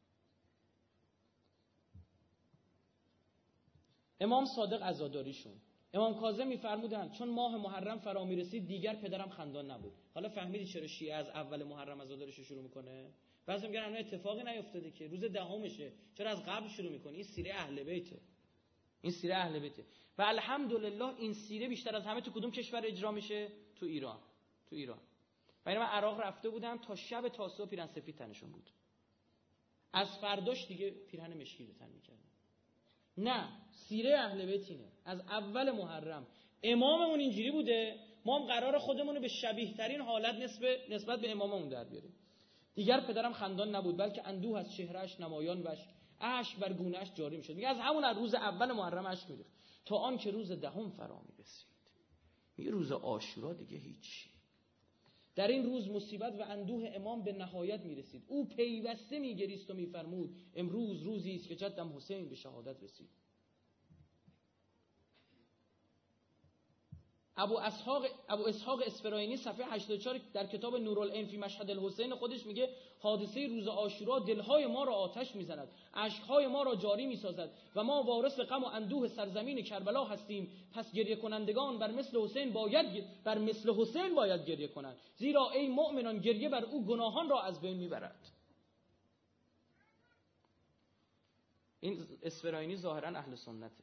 امام صادق عزاداریشون، امام کاظم میفرمودند چون ماه محرم فرا میرسید دیگر پدرم خندان نبود. حالا فهمیدی چرا شیعه از اول محرم عزاداریش شروع میکنه؟ بعضی میگن اون اتفاقی نیفتاده که روز دهمشه، چرا از قبل شروع میکنه؟ این سیره اهل بیته، این سیره اهل بیته. و الحمدلله این سیره بیشتر از همه تو کدوم کشور اجرا میشه؟ تو ایران. تو ایران. من عراق رفته بودم تا شب تاسوعا پیرهن سفید تنشون بود، از فرداش دیگه پیرهن مشکی رو تن میکردن. نه، سیره اهل بیت اینه، از اول محرم اماممون اینجوری بوده، ما هم قرار خودمون رو به شبیه ترین حالت نسبت نسبت به اماممون در بیاریم. دیگر پدرم خندان نبود بلکه اندوه از چهرهش نمایان وش، اشک بر گونه‌اش جاری میشد. میگه از همون از روز اول محرم اشک میریخت تا آن که روز دهم فرا میرسید. میگه روز عاشورا دیگه هیچی. در این روز مصیبت و اندوه امام به نهایت میرسید. او پیوسته میگریست و میفرمود امروز روزی است که جدم حسین به شهادت رسید. ابو اسحاق ابو اسحاق اسفراینی صفحه هشتاد و چهار در کتاب نورالعین فی مشهد الحسین خودش میگه حادثه روز عاشورا دلهای ما را آتش میزند، اشکهای ما را جاری میسازد و ما وارث غم و اندوه سرزمین کربلا هستیم. پس گریه کنندگان بر مثل حسین باید بر مثل حسین باید گریه کنند، زیرا ای مؤمنان گریه بر او گناهان را از بین میبرد. این اسفراینی ظاهرا اهل سنته.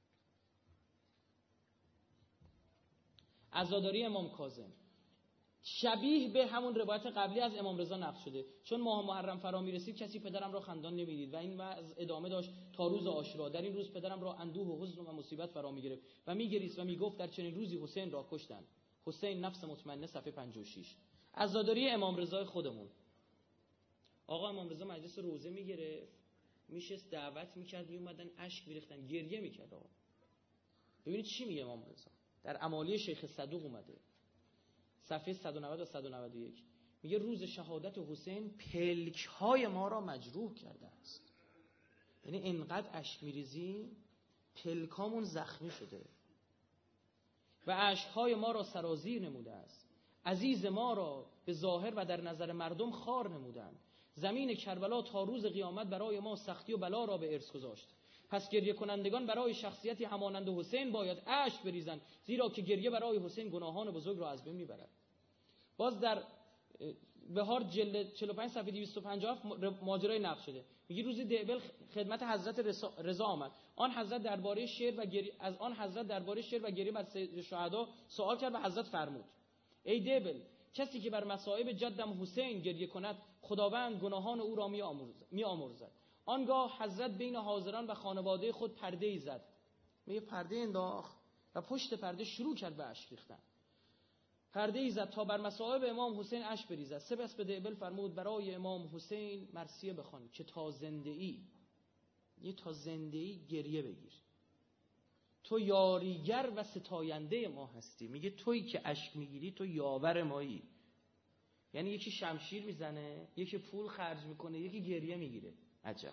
عزاداری امام کاظم شبیه به همون روایت قبلی از امام رضا نقل شده. چون ماه محرم فرا میرسید کسی پدرم را خندان نمیدید و این وضع ادامه داشت تا روز عاشورا. در این روز پدرم را اندوه و حزن و مصیبت فرا میگرفت و میگریست و میگفت در چنین روزی حسین را کشتند. حسین نفس مطمئنه صفحه پنجاه و شش. عزاداری امام رضا خودمون. آقا امام رضا مجلس روزه میگرفت، میشست دعوت میکرد، میومدن اشک میریختن، گریه میکرد. آقا ببینید چی میگه امام رضا در امالی شیخ صدوق اومده صفحه صد و نود و صد و نود و یک. میگه روز شهادت حسین پلک های ما را مجروح کرده است. یعنی اینقدر اشک میریزیم پلکامون زخمی شده و اشکهای ما را سرازیر نموده است. عزیز ما را به ظاهر و در نظر مردم خار نمودند. زمین کربلا تا روز قیامت برای ما سختی و بلا را به ارث گذاشت. پس گریه کنندگان برای شخصیتی همانند حسین باید اشک بریزند، زیرا که گریه برای حسین گناهان بزرگ را از بین میبرد. باز در بهار جلد چهل و پنج صفحه دویست و پنجاه و هفت ماجرای نقل شده. میگه روزی دیبل خدمت حضرت رضا آمد. آن حضرت درباره شعر و گریه از آن حضرت درباره شعر و گریه بر سید شهدا سوال کرد و حضرت فرمود ای دیبل، کسی که بر مصائب جدم حسین گریه کند خداوند گناهان او را میآمرزد. آنگاه حضرت بین حاضران و خانواده خود پرده‌ای زد. میگه پرده انداخت و پشت پرده شروع کرد به اشک ریختن. پرده‌ای زد تا بر مصائب امام حسین اشک بریزد. سپس به دیبل فرمود برای امام حسین مرثیه بخوان که تا زنده ای یه تا زنده ای گریه بگیر. تو یاریگر و ستاینده ما هستی. میگه تویی که اشک میگیری تو یاور مایی. یعنی یکی شمشیر میزنه، یکی پول خرج میکنه، یکی گریه میگیره. عجب.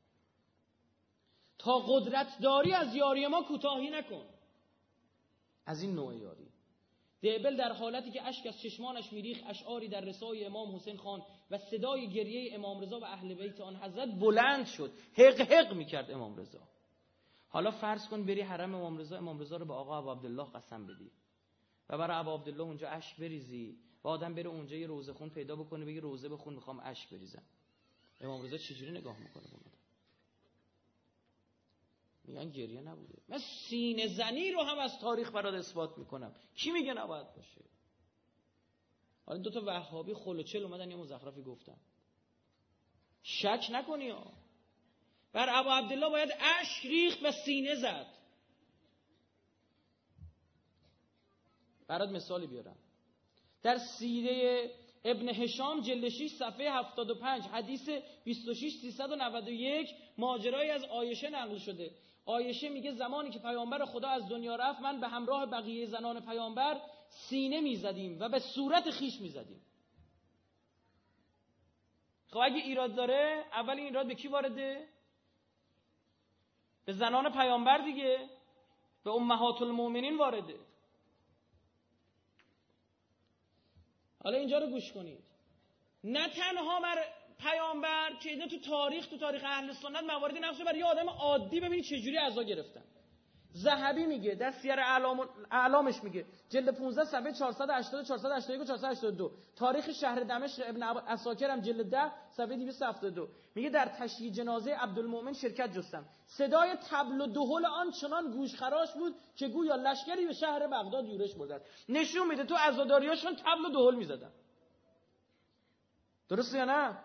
تا قدرت داری از یاری ما کوتاهی نکن. از این نوع یاری. دیبل در حالتی که اشک از چشمانش میریخت اشعاری در رسای امام حسین خان و صدای گریه امام رضا و اهل بیت آن حضرت بلند شد. حق حق میکرد امام رضا. حالا فرض کن بری حرم امام رضا، امام رضا رو به آقا ابو عبدالله قسم بدی و برای ابو عبدالله اونجا اشک بریزی و آدم بره اونجا یه روزه خون پیدا بکنه بگه روزه بخون میخوام اشک بریزم. امام رضا چجوری نگاه میکنه به اون؟ میگن گریه نبوده. من سینه زنی رو هم از تاریخ برات اثبات میکنم. کی میگه نباید باشه؟ حالا دو تا وهابی خلوچل اومدن یه مزخرفی گفتن. شک نکنی ها. بر ابو عبدالله باید اشک ریخت و سینه زد. برات مثالی بیارم. در سیره ابن هشام جلد شش صفحه هفتاد و پنج حدیث بیست و شش سیصد و نود و یک ماجرایی از عایشه نقل شده. عایشه میگه زمانی که پیامبر خدا از دنیا رفت من به همراه بقیه زنان پیامبر سینه میزدیم و به صورت خیش میزدیم. خب اگه ایراد داره اول این ایراد به کی وارده؟ به زنان پیامبر دیگه، به امهات المؤمنین وارده. حالا اینجا رو گوش کنید. نه تنها مر پیامبر که اینا تو تاریخ تو تاریخ اهل سنت مواردی نقشه برای یه آدم عادی ببینید چه جوری عزا گرفتن. ذهبی میگه در سیر اعلام اعلامش میگه جلد پانزده صفحه چهارصد و هشتاد چهارصد و هشتاد و یک و چهارصد و هشتاد و دو، تاریخ شهر دمشق ابن عساکر هم جلد ده صفحه دویست و هفتاد و دو میگه در تشییع جنازه عبدالمؤمن شرکت جستم، صدای طبل و دهل آن چنان گوشخراش بود که گویا لشکری به شهر بغداد یورش برده. نشون میده تو عزاداریاشون طبل و دهل میزدن. درسته یا نه؟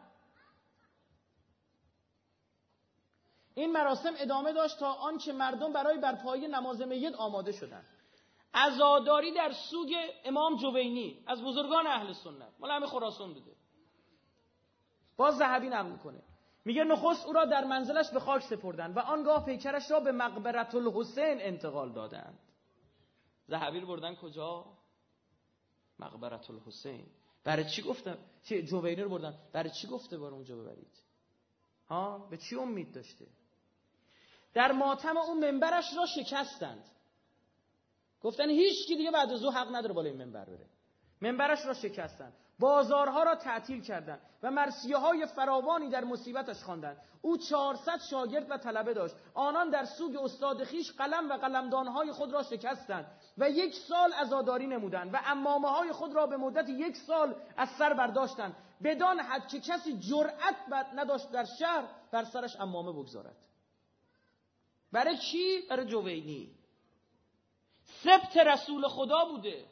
این مراسم ادامه داشت تا آنچه مردم برای برپایی نماز میت آماده شدند. عزاداری در سوگ امام جوینی از بزرگان اهل سنت، مال همه خراسان بوده. باز ذهبی نقل میکنه میگه نخست او را در منزلش به خاک سپردند و آنگاه پیکرش را به مقبره الحسین انتقال دادند. ذهبی رو بردن کجا؟ مقبره الحسین. برای چی گفتم؟ چه جوینی رو بردن؟ برای چی گفته بار اونجا ببرید؟ ها؟ به چی امید داشته؟ در ماتم اون منبرش را شکستند. گفتن هیچ کی دیگه بعد از او حق نداره بالای منبر بره. منبرش را شکستند. بازارها را تعطیل کردند و مرثیه های فراوانی در مصیبتش خواندند. او چهارصد شاگرد و طلبه داشت. آنان در سوگ استاد خویش قلم و قلمدانهای خود را شکستند و یک سال عزاداری نمودند و عمامه های خود را به مدت یک سال از سر برداشتند، بدان حد که کسی جرأت نداشت در شهر بر سرش عمامه بگذارد. برای کی؟ برای جوینی. سبت رسول خدا بوده.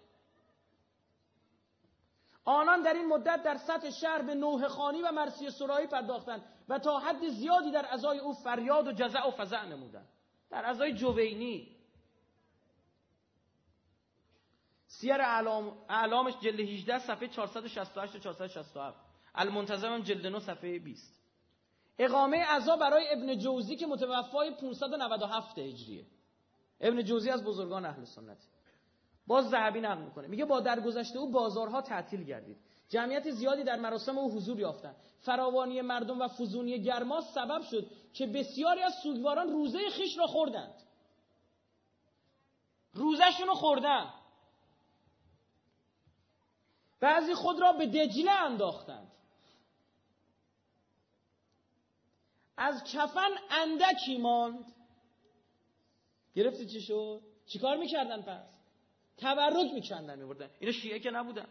آنان در این مدت در سطح شهر به نوحه خوانی و مرثیه سرایی پرداختند و تا حد زیادی در عزای او فریاد و جزع و فزع نمودند. در عزای جوینی. سیر اعلام اعلامش جلد هجده صفحه چهارصد و شصت و هشت تا چهارصد و شصت و هفت، المنتظم هم جلد نه صفحه بیست. اقامه عزا برای ابن جوزی که متوفای پانصد و نود و هفت هجریه. ابن جوزی از بزرگان اهل سنت. باز ذهبی نقل میکنه میگه با درگذشت او بازارها تعطیل گردید، جمعیت زیادی در مراسم او حضور یافتند. فراوانی مردم و فزونی گرما سبب شد که بسیاری از سوگواران روزه خیش را خوردند. روزهشون رو خوردند. بعضی خود را به دجله انداختند. از کفن اندکی ماند. گرفتی چی شد؟ چی کار میکردن پس؟ تبرک میکندن میبردن. اینا شیعه که نبودن.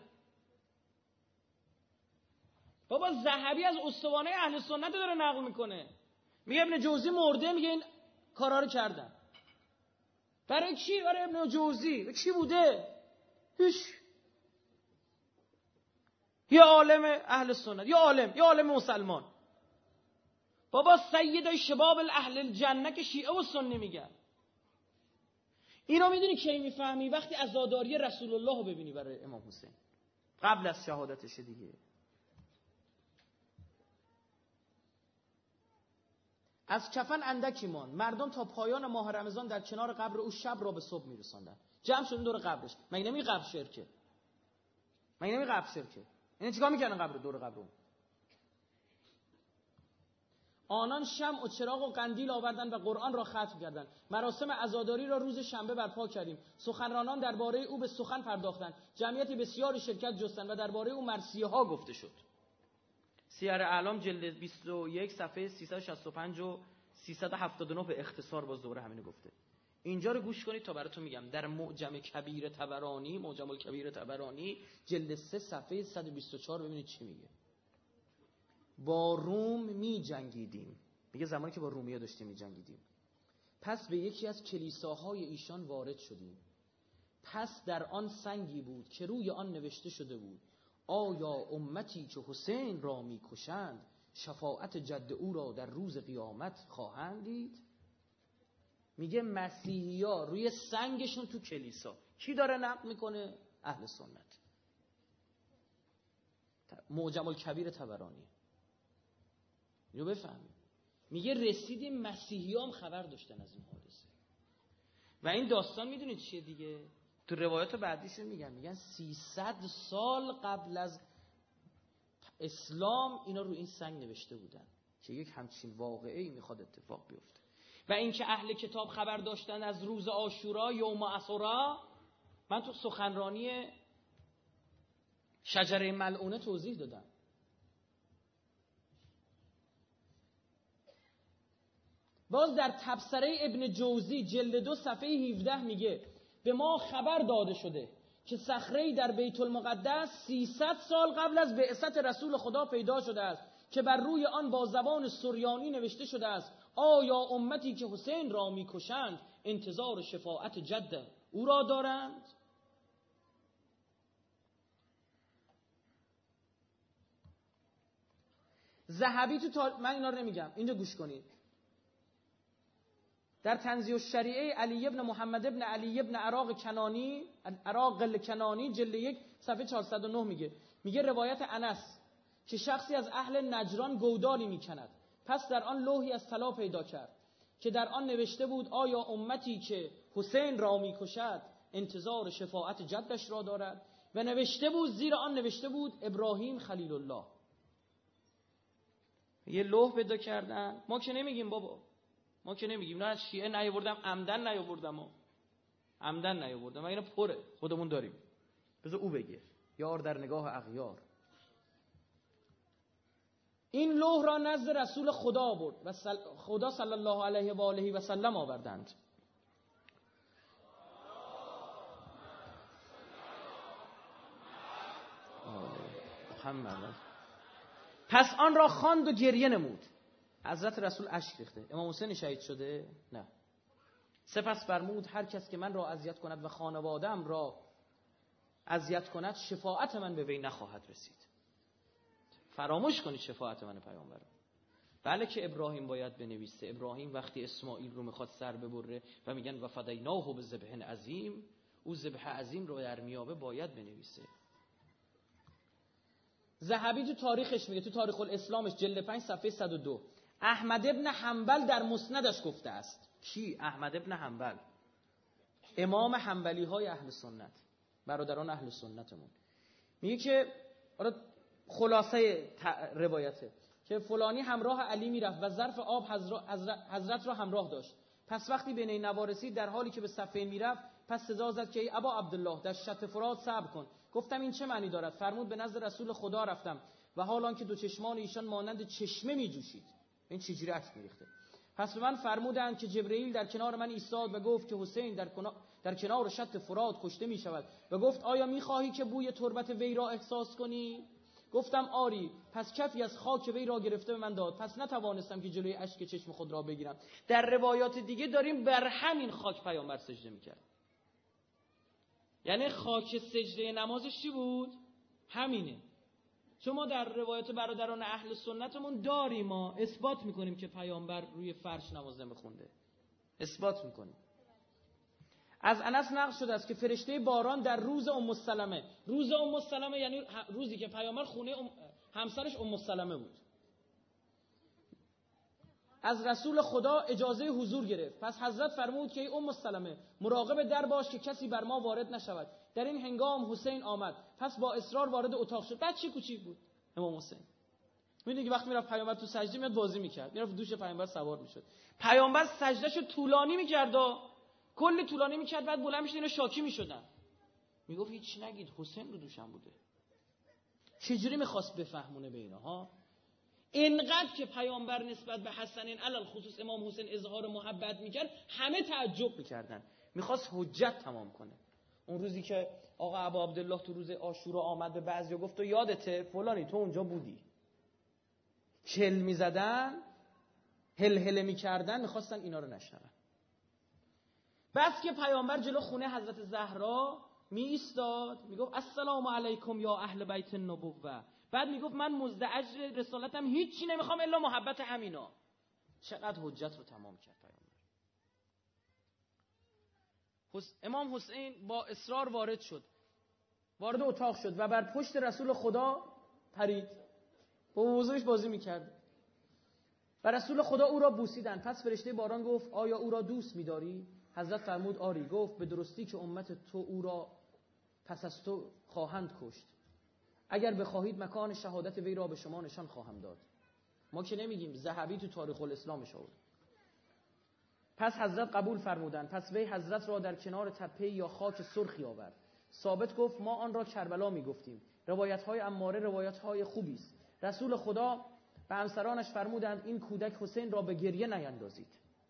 بابا ذهبی از استوانه اهل سنت داره نقل میکنه. میگه ابن جوزی مرده، میگه این کارا رو کردن. برای کی؟ برای ابن جوزی. کی بوده؟ هیچ. یا عالم اهل سنت، یا عالم، یا عالم مسلمان. بابا سیدای شباب اهل الجنه که شیعه و سنی میگن. اینو میدونی کی میفهمی؟ وقتی عزاداری رسول الله رو ببینی برای امام حسین قبل از شهادتش دیگه. از کفن اندکی ماند. مردم تا پایان ماه رمضان در کنار قبر او شب را به صبح میرساندن. جمع شدن دور قبرش. مگه نمی قبر شرکه؟ مگه نمی قبر شرکه؟ اینا چیکار میکردن قبر دور قبر اون؟ آنان شمع و چراغ و قندیل آوردند و قرآن را ختم کردند. مراسم عزاداری را روز شنبه برپا کردیم. سخنرانان درباره او به سخن پرداختند. جمعیت بسیاری شرکت جستند و درباره او مرثیه ها گفته شد. سیر اعلام جلد بیست و یک صفحه سیصد و شصت و پنج و سیصد و هفتاد و نه به اختصار باز دوره همینو گفته. اینجا رو گوش کنید تا براتون میگم. در معجم کبیر طبرانی، معجم الکبیر طبرانی جلد سه صفحه صد و بیست و چهار ببینید چی میگه. با روم می جنگیدیم. میگه زمانی که با رومیه داشتیم می جنگیدیم. پس به یکی از کلیساهای ایشان وارد شدیم. پس در آن سنگی بود که روی آن نوشته شده بود: آیا امتی که حسین را می کشند شفاعت جد او را در روز قیامت خواهند دید؟ میگه مسیحی ها روی سنگشون تو کلیسا. کی داره نقل میکنه؟ اهل سنت. معجم الکبیر طبرانی. اینو بفهمید. میگه رسیدیم مسیحی هم خبر داشتن از این حادثه. و این داستان میدونید چیه دیگه؟ تو روایات بعدیش میگن میگن سیصد سال قبل از اسلام اینا رو این سنگ نوشته بودن که یک همچین واقعه‌ای میخواد اتفاق بیفته. و اینکه اهل کتاب خبر داشتن از روز عاشورا، یوم عاشورا، من تو سخنرانی شجره ملعونه توضیح دادم. باز در تبصره ابن جوزی جلد دو صفحه هفده میگه به ما خبر داده شده که صخره‌ای در بیت المقدس سیصد سال قبل از بعثت رسول خدا پیدا شده است که بر روی آن با زبان سریانی نوشته شده است آیا امتی که حسین را میکشند انتظار شفاعت جد او را دارند؟ ذهبی تو تار... من اینا رو نمیگم، اینجا گوش کنید. در تنزیه الشریعه علی ابن محمد ابن علی ابن عراق کنانی عراق الکنانی جلد یک صفحه چهارصد و نه میگه میگه روایت انس که شخصی از اهل نجران گودالی میکند، پس در آن لوحی از طلا پیدا کرد که در آن نوشته بود آیا امتی که حسین را میکشد انتظار شفاعت جدش را دارد؟ و نوشته بود زیر آن نوشته بود ابراهیم خلیل الله. یه لوح پیدا کردن. ما که نمیگیم بابا، ما که نمیگیم نه شیعه نیاوردم عمدن نیاوردم عمدن نیاوردم، اینا پره خودمون داریم، بذار او بگه یار در نگاه اغیار. این لوح را نزد رسول خدا آورد و خدا صلی الله علیه و آله و سلم آوردند. محمد. پس آن را خواند و گریه نمود. حضرت رسول اشک ریخته. امام حسین شهید شده؟ نه. سپس فرمود هر کس که من را اذیت کند و خانواده‌ام را اذیت کند شفاعت من به وی نخواهد رسید. فراموش کنید شفاعت من پیامبرم. بله که ابراهیم باید بنویسه. ابراهیم وقتی اسماعیل رو میخواد سر ببره و میگن و فدیناه بذبح عظیم، او ذبح عظیم رو در میابه باید بنویسه. ذهبی تو تاریخش میگه، تو تاریخ الاسلامش جلد پنج صفحه صد و دو، احمد ابن حنبل در مسندش گفته است. کی؟ احمد ابن حنبل، امام حنبلی های اهل سنت، برادران اهل سنتمون. میگه که خلاصه روایته که فلانی همراه علی میرفت و ظرف آب حضرت را همراه داشت. پس وقتی بین این نوارسی در حالی که به صفه میرفت، پس صدا زد که ای ابا عبدالله در شط فرات صبر کن. گفتم این چه معنی دارد؟ فرمود به نزد رسول خدا رفتم و حال آنکه دو چشمان ایشان مانند چشمه میجوشید. این چجوری عکس میریخته؟ پس به من فرمودند که جبرئیل در کنار من ایستاد و گفت که حسین در کنار در کنار شط فرات کشته می شود و گفت آیا می‌خواهی که بوی تربت وی را احساس کنی؟ گفتم آری. پس کفی از خاک وی را گرفته به من داد، پس نتوانستم که جلوی اشک چشم خود را بگیرم. در روایات دیگه داریم بر همین خاک پیامبر سجده می‌کرد. یعنی خاک سجده نمازش چی بود؟ همینه. چون ما در روایات برادران اهل سنتمون داریم، ما اثبات میکنیم که پیامبر روی فرش نماز نمیخونده، اثبات میکنیم. از انس نقل شده است که فرشته باران در روز ام سلمه، روز ام سلمه یعنی روزی که پیامبر خونه همسرش ام سلمه بود، از رسول خدا اجازه حضور گرفت. پس حضرت فرمود که ای ام سلمه مراقب در باش که کسی بر ما وارد نشود. در این هنگام حسین آمد، پس با اصرار وارد اتاق شد. بچه کوچیک بود امام حسین. میدونی که وقتی میرفت پیامبر تو سجده میاد بازی میکرد، میرفت دوش پیامبر سوار میشد. پیامبر سجدهشو طولانی میکرد، کلی طولانی میکرد، بعد بلند میشد اینا شاکی میشدن. میگفت هیچ نگید حسین رو دوشم بوده. چجوری میخواست بفهمونه به اینا ها؟ اینقدر که پیامبر نسبت به حسنین علل خصوص امام حسین اظهار محبت میکرد، همه تعجب میکردن. میخواست حجت تمام کنه. اون روزی که آقا ابا عبدالله تو روز عاشورا آمد به بعضیا گفت تو یادته فلانی تو اونجا بودی، چل میزدن، هل هله میکردن، میخواستن اینا رو نشنون. بس که پیامبر جلو خونه حضرت زهرا می ایستاد، میگفت السلام علیکم یا اهل بیت النبوه، بعد میگفت من مزدعج رسالتم هیچی نمیخوام الا محبت همینا. چقدر حجت رو تمام کرد پیامبر. امام حسین با اصرار وارد شد، وارد اتاق شد و بر پشت رسول خدا پرید، با وضوش بازی میکرد و رسول خدا او را بوسیدند. پس فرشته باران گفت آیا او را دوست می‌داری؟ حضرت فرمود آری. گفت به درستی که امت تو او را پس از تو خواهند کشت. اگر بخواهید مکان شهادت وی را به شما نشان خواهم داد. ما که نمیگیم، ذهبی تو تاریخ الاسلامش آورد. پس حضرت قبول فرمودند. پس وی حضرت را در کنار تپه یا خاک سرخی آورد. ثابت گفت ما آن را کربلا میگفتیم. روایت‌های اماره روایت‌های خوبی است. رسول خدا به همسرانش فرمودند این کودک حسین را به گریه نیندازید.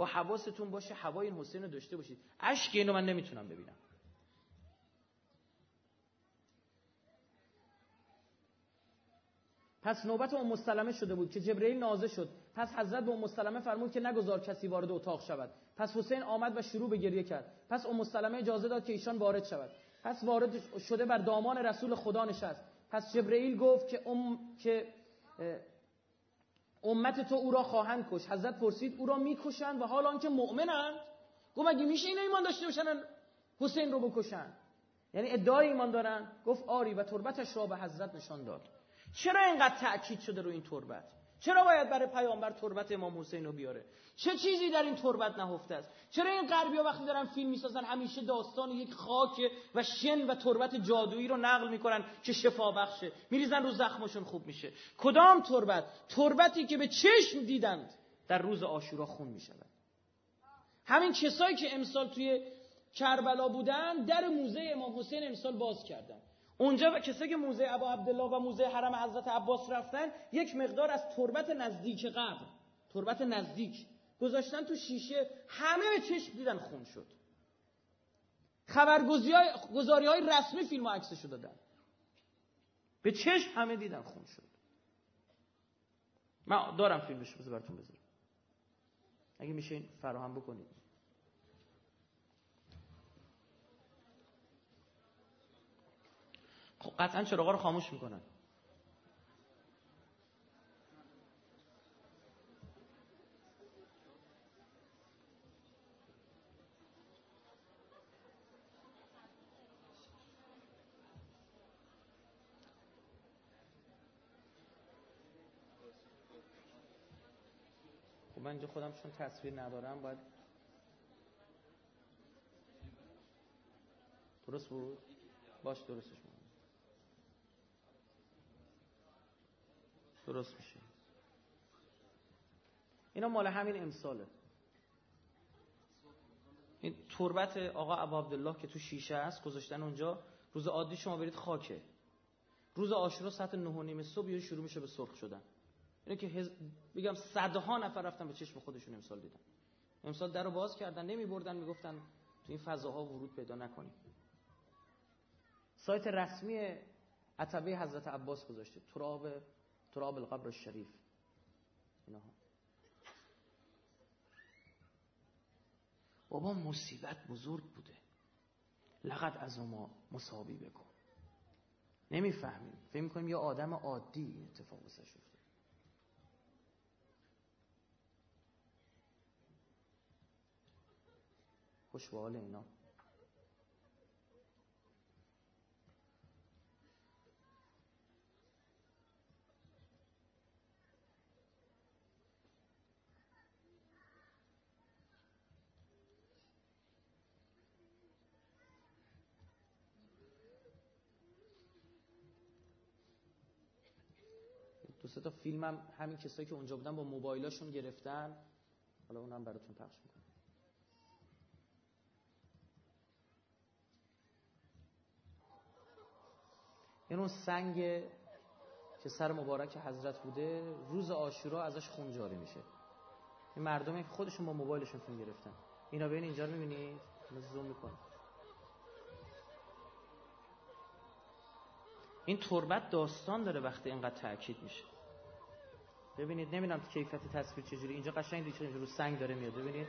با حواستون باشه هوای این حسین رو داشته باشید. اشک اینو من نمیتونم ببینم. پس نوبت ام سلمه شده بود که جبرئیل نازل شد. پس حضرت به ام سلمه فرمود که نگذار کسی وارد اتاق شود. پس حسین آمد و شروع به گریه کرد. پس ام سلمه اجازه داد که ایشان وارد شود. پس وارد شده بر دامان رسول خدا نشست. پس جبرئیل گفت که ام که امت تو او را خواهند کش. حضرت پرسید او را میکشند و حال آنکه مؤمنند؟ گفت مگه میشه اینا ایمان داشته باشن حسین رو بکشن؟ یعنی ادعای ایمان دارن؟ گفت آری و تربتش را به حضرت نشان داد. چرا اینقدر تأکید شده رو این تربت؟ چرا باید برای پیامبر تربت امام حسین رو بیاره؟ چه چیزی در این تربت نهفته است؟ چرا این غربی‌ها وقتی دارن فیلم میسازن همیشه داستان یک خاک و شن و تربت جادویی رو نقل میکنن که شفا بخشه، میریزن رو زخمشون خوب میشه؟ کدام تربت؟ تربتی که به چشم دیدند در روز عاشورا خون میشود. همین کسایی که امسال توی کربلا بودن در موزه امام حسین امسال باز کردن. اونجا کسایی که موزه ابا عبدالله و موزه حرم حضرت عباس رفتن یک مقدار از تربت نزدیک قبر، تربت نزدیک گذاشتن تو شیشه، همه به چشم دیدن خون شد. خبرگزاری‌های رسمی فیلم و عکسشو دادن، به چشم همه دیدن خون شد. من دارم فیلمش رو براتون بذارم اگه میشه این فراهم بکنید. خب قطعا چراغا رو خاموش میکنن. خب من اینجا خودم چون تصویر ندارم باید درست بود؟ باش درستش بود. درست میشه. اینا مال همین امساله. این تربت آقا ابا عبدالله که تو شیشه است گذاشتن اونجا. روز عادی شما برید خاکه، روز عاشورا ساعت نه و نیم صبح یه شروع میشه به سرخ شدن. اینه که هز... بگم صدها نفر رفتن به چشم خودشون امسال دیدن. امسال درو باز کردن، نمیبردن، میگفتن تو این فضاها ورود پیدا نکنیم. سایت رسمی عتبه حضرت عباس گذاشته تراب تراب القبر الشریف. اینها بابا مصیبت بزرگ بوده. لقد از ما مساوی بکن. نمیفهمیم، فکر می‌کنیم یه آدم عادی این اتفاق واسش افتاد. خوش به حال اینا. دو سه تا فیلم هم همین کسایی که اونجا بودن با موبایلاشون گرفتن، حالا اونم براتون پخش میکنم. این اون سنگ که سر مبارک حضرت بوده، روز عاشورا ازش خون جاری میشه. این مردمی که خودشون با موبایلشون فیلم گرفتن. اینا ببین اینجا رو میبینید؟ من زوم میکنم. این تربت داستان داره وقتی اینقدر تاکید میشه. ببینید، نمیدونم کیفیت تصویر چجوری، اینجا قشنگ دیگه رو سنگ داره میاد. ببینید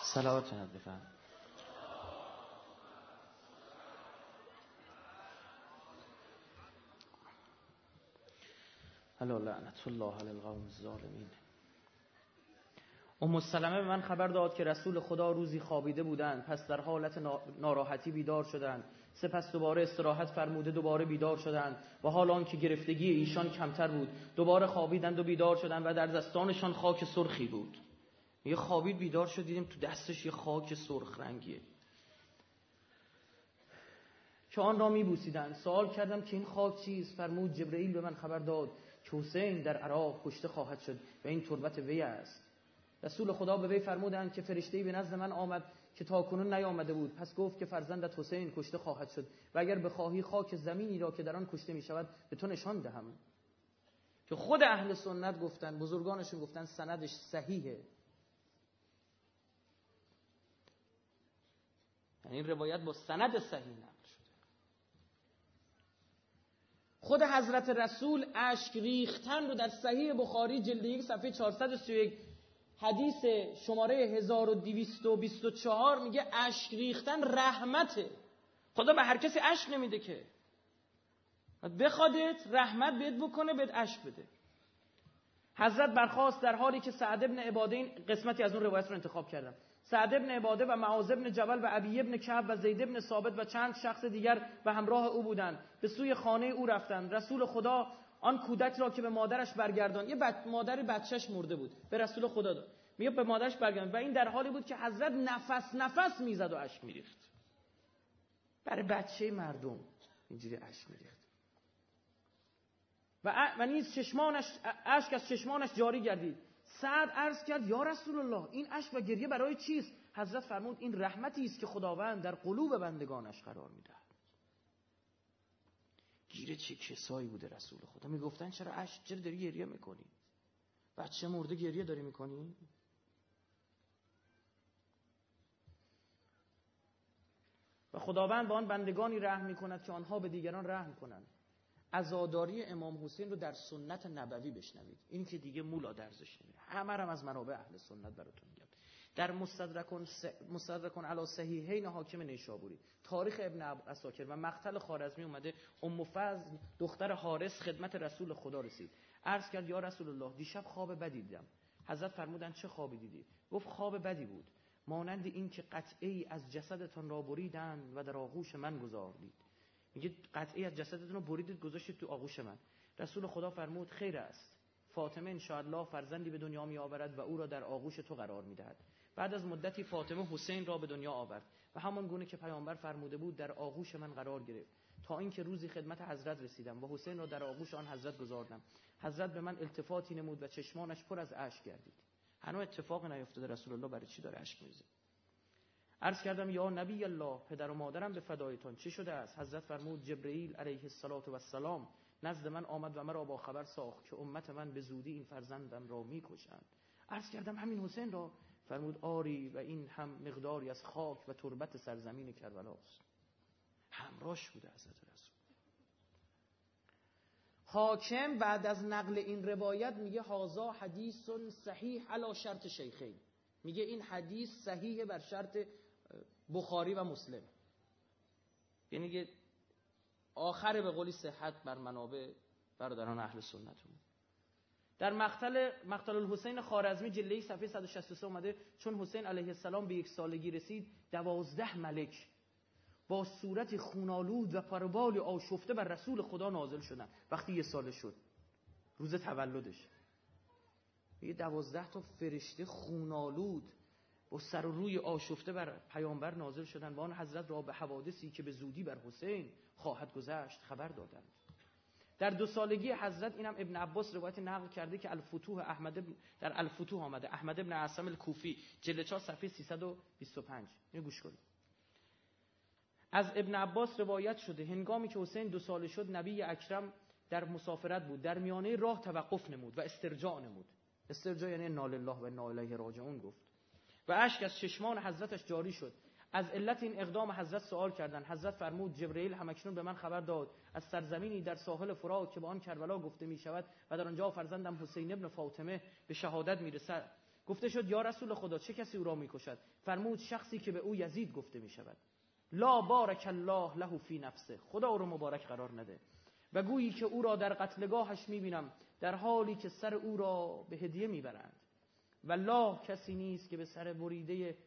صلوات بفرمایید. الا لعنت الله علی القوم الظالمین. ام سلمه به من خبر داد که رسول خدا روزی خوابیده بودند، پس در حالت ناراحتی بیدار شدند، سپس دوباره استراحت فرموده دوباره بیدار شدند و حال آن که گرفتگی ایشان کمتر بود دوباره خوابیدند و بیدار شدند و در دستانشان خاک سرخی بود. یه خوابید بیدار شد دیدیم تو دستش یه خاک سرخ رنگیه که آن را میبوسیدند. سوال کردم که این خاک چیست؟ فرمود جبرئیل به من خبر داد که حسین در عراق کشته خواهد شد و این تربت وی است. رسول خدا به وی فرمودند که فرشته‌ای به نزد من آمد که تاکنون نیامده بود، پس گفت که فرزندت حسین کشته خواهد شد و اگر بخواهی خاک زمینی را که در آن کشته می شود به تو نشان دهم. که خود اهل سنت گفتن، بزرگانشون گفتن سندش صحیحه، یعنی این روایت با سند صحیح نقل شده. خود حضرت رسول اشک ریختن رو در صحیح بخاری جلد یک صفحه چهارصد و سی و یک حدیث شماره هزار و دویست و بیست و چهار میگه اشک ریختن رحمته. خدا به هر کسی اشک نمیده که بخوادت رحمت بهت بکنه بهت اشک بده. حضرت برخاست در حالی که سعد ابن عباده، این قسمتی از اون روایت رو انتخاب کردم، سعد ابن عباده و معاذ ابن جبل و ابی ابن کعب و زید ابن ثابت و چند شخص دیگر به همراه او بودند. به سوی خانه او رفتند. رسول خدا آن کودک را که به مادرش برگردان، یه بچ... مادر بچهش مرده بود، به رسول خدا داد، میگه به مادرش برگردان و این در حالی بود که حضرت نفس نفس میزد و اشک میریخت. برای بچه مردم اینجوری اشک میریخت و ا... و نیز چشمانش اشک از چشمانش جاری گردید. سعد عرض کرد یا رسول الله این اشک و گریه برای چیست؟ حضرت فرمود این رحمتی است که خداوند در قلوب بندگانش قرار میدهد. گیره چه کسایی بوده رسول خدا، میگفتن چرا اشک، چرا داری گریه میکنی؟ بچه مرده گریه داری میکنی؟ و خداوند به آن بندگانی رحم میکند که آنها به دیگران رحم کنند. عزاداری امام حسین رو در سنت نبوی بشنوید، این که دیگه مولا درزش نمیره، همه هم از منابع اهل سنت براتون میگم. در مستدرکون س... مستدرکون علی صحیحین حاکم نیشابوری، تاریخ ابن عساکر و مقتل خوارزمی اومده ام فضل دختر حارث خدمت رسول خدا رسید، عرض کرد یا رسول الله دیشب خواب بدی دیدم. حضرت فرمودند چه خوابی دیدی؟ گفت خواب بدی بود، مانند این که قطعه‌ای از جسدتان را بریدند و در آغوش من گذاردید. میگه قطعی از جسدتون رو بریدید گذاشتید تو آغوش من. رسول خدا فرمود خیر است، فاطمه ان شاء الله فرزندی به دنیا می آورد و او را در آغوش تو قرار میدهد. بعد از مدتی فاطمه حسین را به دنیا آورد و همان گونه که پیامبر فرموده بود در آغوش من قرار گرفت تا اینکه روزی خدمت حضرت رسیدم و حسین را در آغوش آن حضرت گذاردم. حضرت به من التفاتی نمود و چشمانش پر از اشک گردید. هنوز اتفاق نیفتاده، رسول الله برای چی داره اشک میریزه؟ عرض کردم یا نبی الله پدر و مادرم به فدایتان چه شده است؟ حضرت فرمود جبرئیل علیه السلام نزد من آمد و مرا با خبر ساخت که امت من به زودی این فرزندم را میکشند. عرض کردم همین حسین را؟ فرمود آری و این هم مقداری از خاک و تربت سرزمین کربلاست. همراهش بوده حضرت رسول. حاکم بعد از نقل این روایت میگه هازا حدیث صحیح علی شرط شیخین، میگه این حدیث صحیحه بر شرط بخاری و مسلم، یعنی که آخر به قولی صحت بر منابع برادران اهل سنتون. در مقتل مقتل الحسین خوارزمی جلد صفحه صد و شصت و سه اومده چون حسین علیه السلام به یک سالگی رسید دوازده ملک با صورت خونالود و پربال آشفته بر رسول خدا نازل شدن. وقتی یه ساله شد روز تولدش، یه دوازده تا فرشته خونالود با سر و روی آشفته بر پیامبر نازل شدن و آن حضرت را به حوادثی که به زودی بر حسین خواهد گذشت خبر دادند. در دو سالگی حضرت، اینم ابن عباس روایت نقل کرده که الفتوح احمد ابن در الفتوح آمده، احمد ابن عاصم الکوفی جلد چهار صفحه سیصد و بیست و پنج. اینو گوش کنید. از ابن عباس روایت شده هنگامی که حسین دو ساله شد نبی اکرم در مسافرت بود، در میانه راه توقف نمود و استرجاع نمود. استرجاع یعنی انا لله و انا الیه راجعون گفت و اشک از چشمان حضرتش جاری شد. از علت این اقدام حضرت سوال کردند. حضرت فرمود جبرئیل همکنون به من خبر داد از سرزمینی در ساحل فرات که به آن کربلا گفته می شود و در آنجا فرزندم حسین ابن فاطمه به شهادت می رسد گفته شد یا رسول خدا چه کسی او را میکشد؟ فرمود شخصی که به او یزید گفته میشود. لا بارک الله له فی نفسه، خدا او را مبارک قرار نده. و گویی که او را در قتلگاهش میبینم در حالی که سر او را به هدیه میبرند. والله کسی نیست که به سر بریده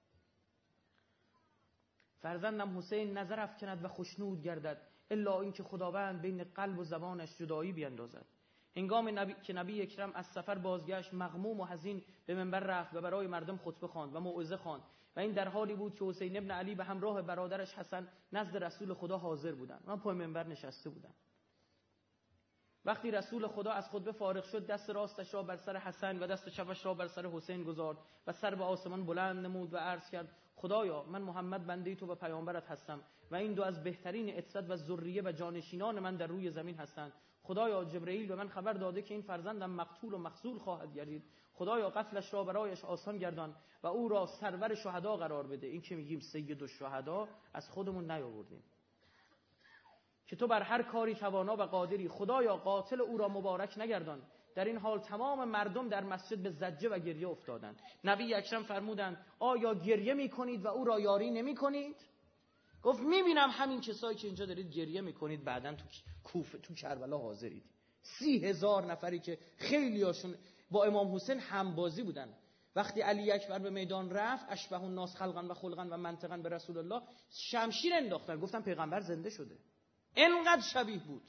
فرزندم حسین نظر افکند و خشنود گردد الا اینکه خداوند بین قلب و زبانش جدایی بیندازد. هنگام نبی... که نبی اکرم از سفر بازگشت مغموم و حزین به منبر رفت و برای مردم خطبه خواند و موعظه خواند و این در حالی بود که حسین ابن علی به همراه برادرش حسن نزد رسول خدا حاضر بودند. من پای منبر نشسته بودم. وقتی رسول خدا از خطبه فارغ شد دست راستش را بر سر حسن و دست چپش را بر سر حسین گذارد و سر به آسمان بلند نمود و عرض کرد خدایا من محمد بنده تو و پیامبرت هستم و این دو از بهترین عترت و ذریه و جانشینان من در روی زمین هستند. خدایا جبرئیل به من خبر داده که این فرزندم مقتول و مخذول خواهد گردید. خدایا قتلش را برایش آسان گردان و او را سرور شهدا قرار بده. این که میگیم سید الشهدا از خودمون نیاوردیم که تو بر هر کاری توانا و قادری. خدایا قاتل او را مبارک نگردان. در این حال تمام مردم در مسجد به زجه و گریه افتادند. نبی اکرم فرمودند آیا گریه میکنید و او را یاری نمیکنید؟ گفت میبینم همین کسایی که اینجا دارید گریه میکنید بعدن تو کوفه تو کربلا حاضرید. سی هزار نفری که خیلی هاشون با امام حسین همبازی بودن. وقتی علی اکبر به میدان رفت اشبه الناس خلقا و خلقا و منطقا به رسول الله شمشیر انداختن، گفتن پیغمبر زنده شده. انقدر شبیه بود.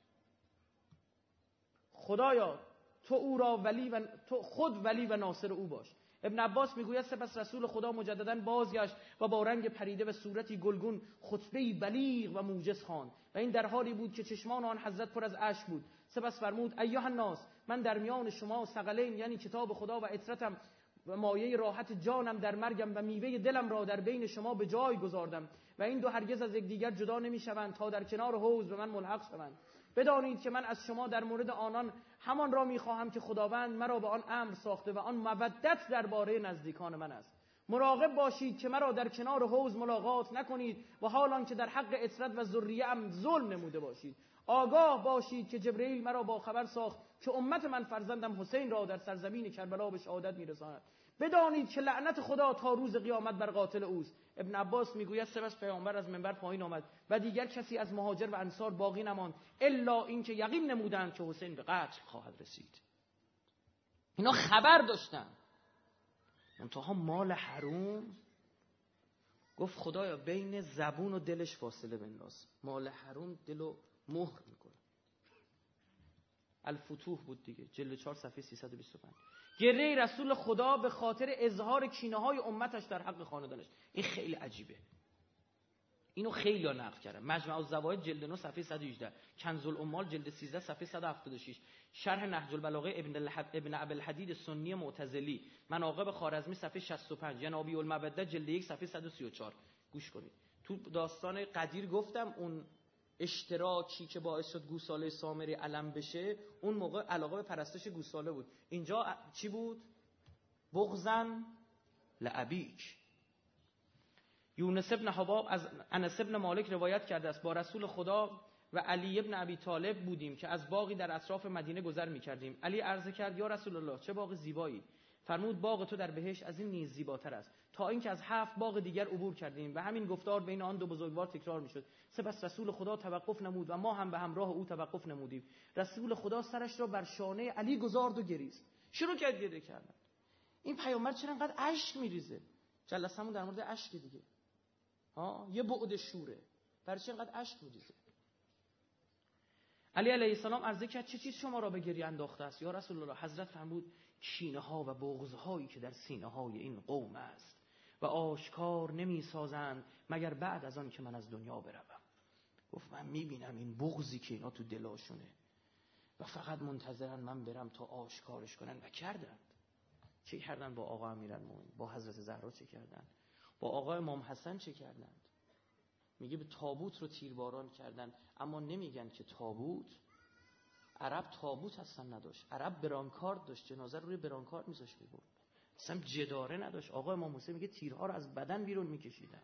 خدایا تو او را ولی و تو خود ولی و ناصر او باش. ابن عباس میگوید سپس رسول خدا مجددا بازگشت و با رنگ پریده و صورتی گلگون خطبه‌ای بلیغ و موجز خواند و این در حالی بود که چشمان آن حضرت پر از اشک بود. سپس فرمود ایها الناس من در میان شما و ثقلین یعنی کتاب خدا و عترتم و مایه راحت جانم در مرگم و میوه دلم را در بین شما به جای گذاردم و این دو هرگز از یکدیگر جدا نمیشوند تا در کنار حوض به من ملحق شوند. بدانید که من از شما در مورد آنان همان را میخواهم که خداوند مرا به آن امر ساخته و آن مودت درباره نزدیکان من است. مراقب باشید که مرا در کنار حوض ملاقات نکنید و حالان که در حق عترت و ذریه ام ظلم نموده باشید. آگاه باشید که جبرئیل مرا با خبر ساخت که امت من فرزندم حسین را در سرزمین کربلا به شهادت میرساند. بدانید که لعنت خدا تا روز قیامت بر قاتل اوست. ابن عباس میگوید سپس پیامبر از منبر پایین آمد و دیگر کسی از مهاجر و انصار باقی نماند الا اینکه یقین نمودند که حسین به قتل خواهد رسید. اینا خبر داشتن. منتها مال حروم گفت خدایا بین زبون و دلش فاصله بنداز. مال حروم دلو مهر میکنه. الفتوح بود دیگه، جلد چهار صفحه سیصد و بیست و پنج. گریه رسول خدا به خاطر اظهار کینه‌های امتش در حق خاندانش. این خیلی عجیبه. اینو خیلی ها نقل کردن. مجمع الزوائد جلد نه صفحه صد و هجده، کنز الاموال جلد سیزده صفحه صد و هفتاد و شش، شرح نهج البلاغه ابن الحب ابن ابی الحدید سنی معتزلی، مناقب خوارزمی صفحه شصت و پنج، ینابی المبدع جلد یک صفحه صد و سی و چهار. گوش کنید. تو داستان قدیر گفتم اون اشتراکی که باعث شد گوساله سامری علم بشه، اون موقع علاقه به پرستش گوساله بود. اینجا چی بود؟ بغضن لابیک. یونس ابن حباب از انس ابن مالک روایت کرده است با رسول خدا و علی ابن ابی طالب بودیم که از باغی در اطراف مدینه گذر می‌کردیم. علی عرض کرد یا رسول الله چه باغ زیبایی. فرمود باغ تو در بهشت از این نیز زیباتر است. تا اینکه از هفت باغ دیگر عبور کردیم و همین گفتار بین آن دو بزرگوار تکرار می‌شد. سپس رسول خدا توقف نمود و ما هم به همراه او توقف نمودیم. رسول خدا سرش را بر شانه علی گذارد و گریست. شروع کرد گریه کردن. این پیامبر چرا انقدر اشک می‌ریزه؟ جلسه‌مون در مورد اشک دیگه. ها یه بعد شوره. برای چه انقدر اشک می‌ریزه؟ علی علیه السلام عرض کرد چه چیز شما را به گریه انداخته است؟ یا رسول الله. حضرت فرمود کینه‌ها و بغض‌هایی که در سینه‌های این قوم است و آشکار نمی‌سازند مگر بعد از آن که من از دنیا بروم. گفت من می‌بینم این بغضی که اینا تو دلاشونه و فقط منتظرن من برم تا آشکارش کنن و کردند. چه کردن با آقا امیرالمومنین؟ با حضرت زهرا چه کردن؟ با آقا امام حسن چه کردند؟ میگه به تابوت رو تیرباران کردن، اما نمیگن که تابوت، عرب تابوت هستن نداشت، عرب برانکارد داشت، جنازه رو روی برانکارد میذاشت میبرد، اصلا جداره نداشت. آقا امام حسین میگه تیرها رو از بدن بیرون میکشیدن.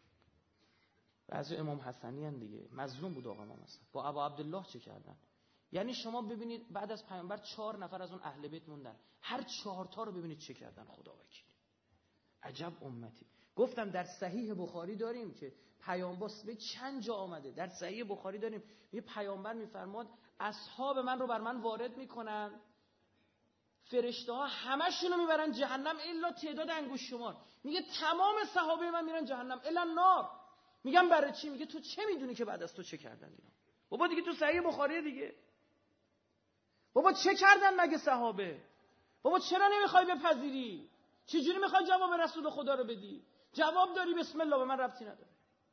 بعضی امام حسنی هن دیگه، مظلوم بود آقا امام حسن. با ابا عبدالله چه کردن؟ یعنی شما ببینید بعد از پیامبر چهار نفر از اون اهل بیت موندن، هر چهار تا رو ببینید چه کردن. خدا وکیل، عجب امتی. گفتم در صحیح بخاری داریم که پیامبر به چند جا آمده، در صحیح بخاری داریم یه پیامبر میفرماد اصحاب من رو بر من وارد میکنن، فرشته ها همشون رو میبرن جهنم الا تعداد انگشت شمار. میگه تمام صحابه من میرن جهنم الا نار. میگم برای چی؟ میگه تو چه میدونی که بعد از تو چه کردن اینا؟ بابا دیگه تو صحیح بخاری دیگه. بابا چه کردن مگه صحابه؟ بابا چرا نمیخوای بپذیری؟ چجوری میخوای جواب رسول خدا رو بدی؟ جواب داری بسم الله، به من ربطی نداره.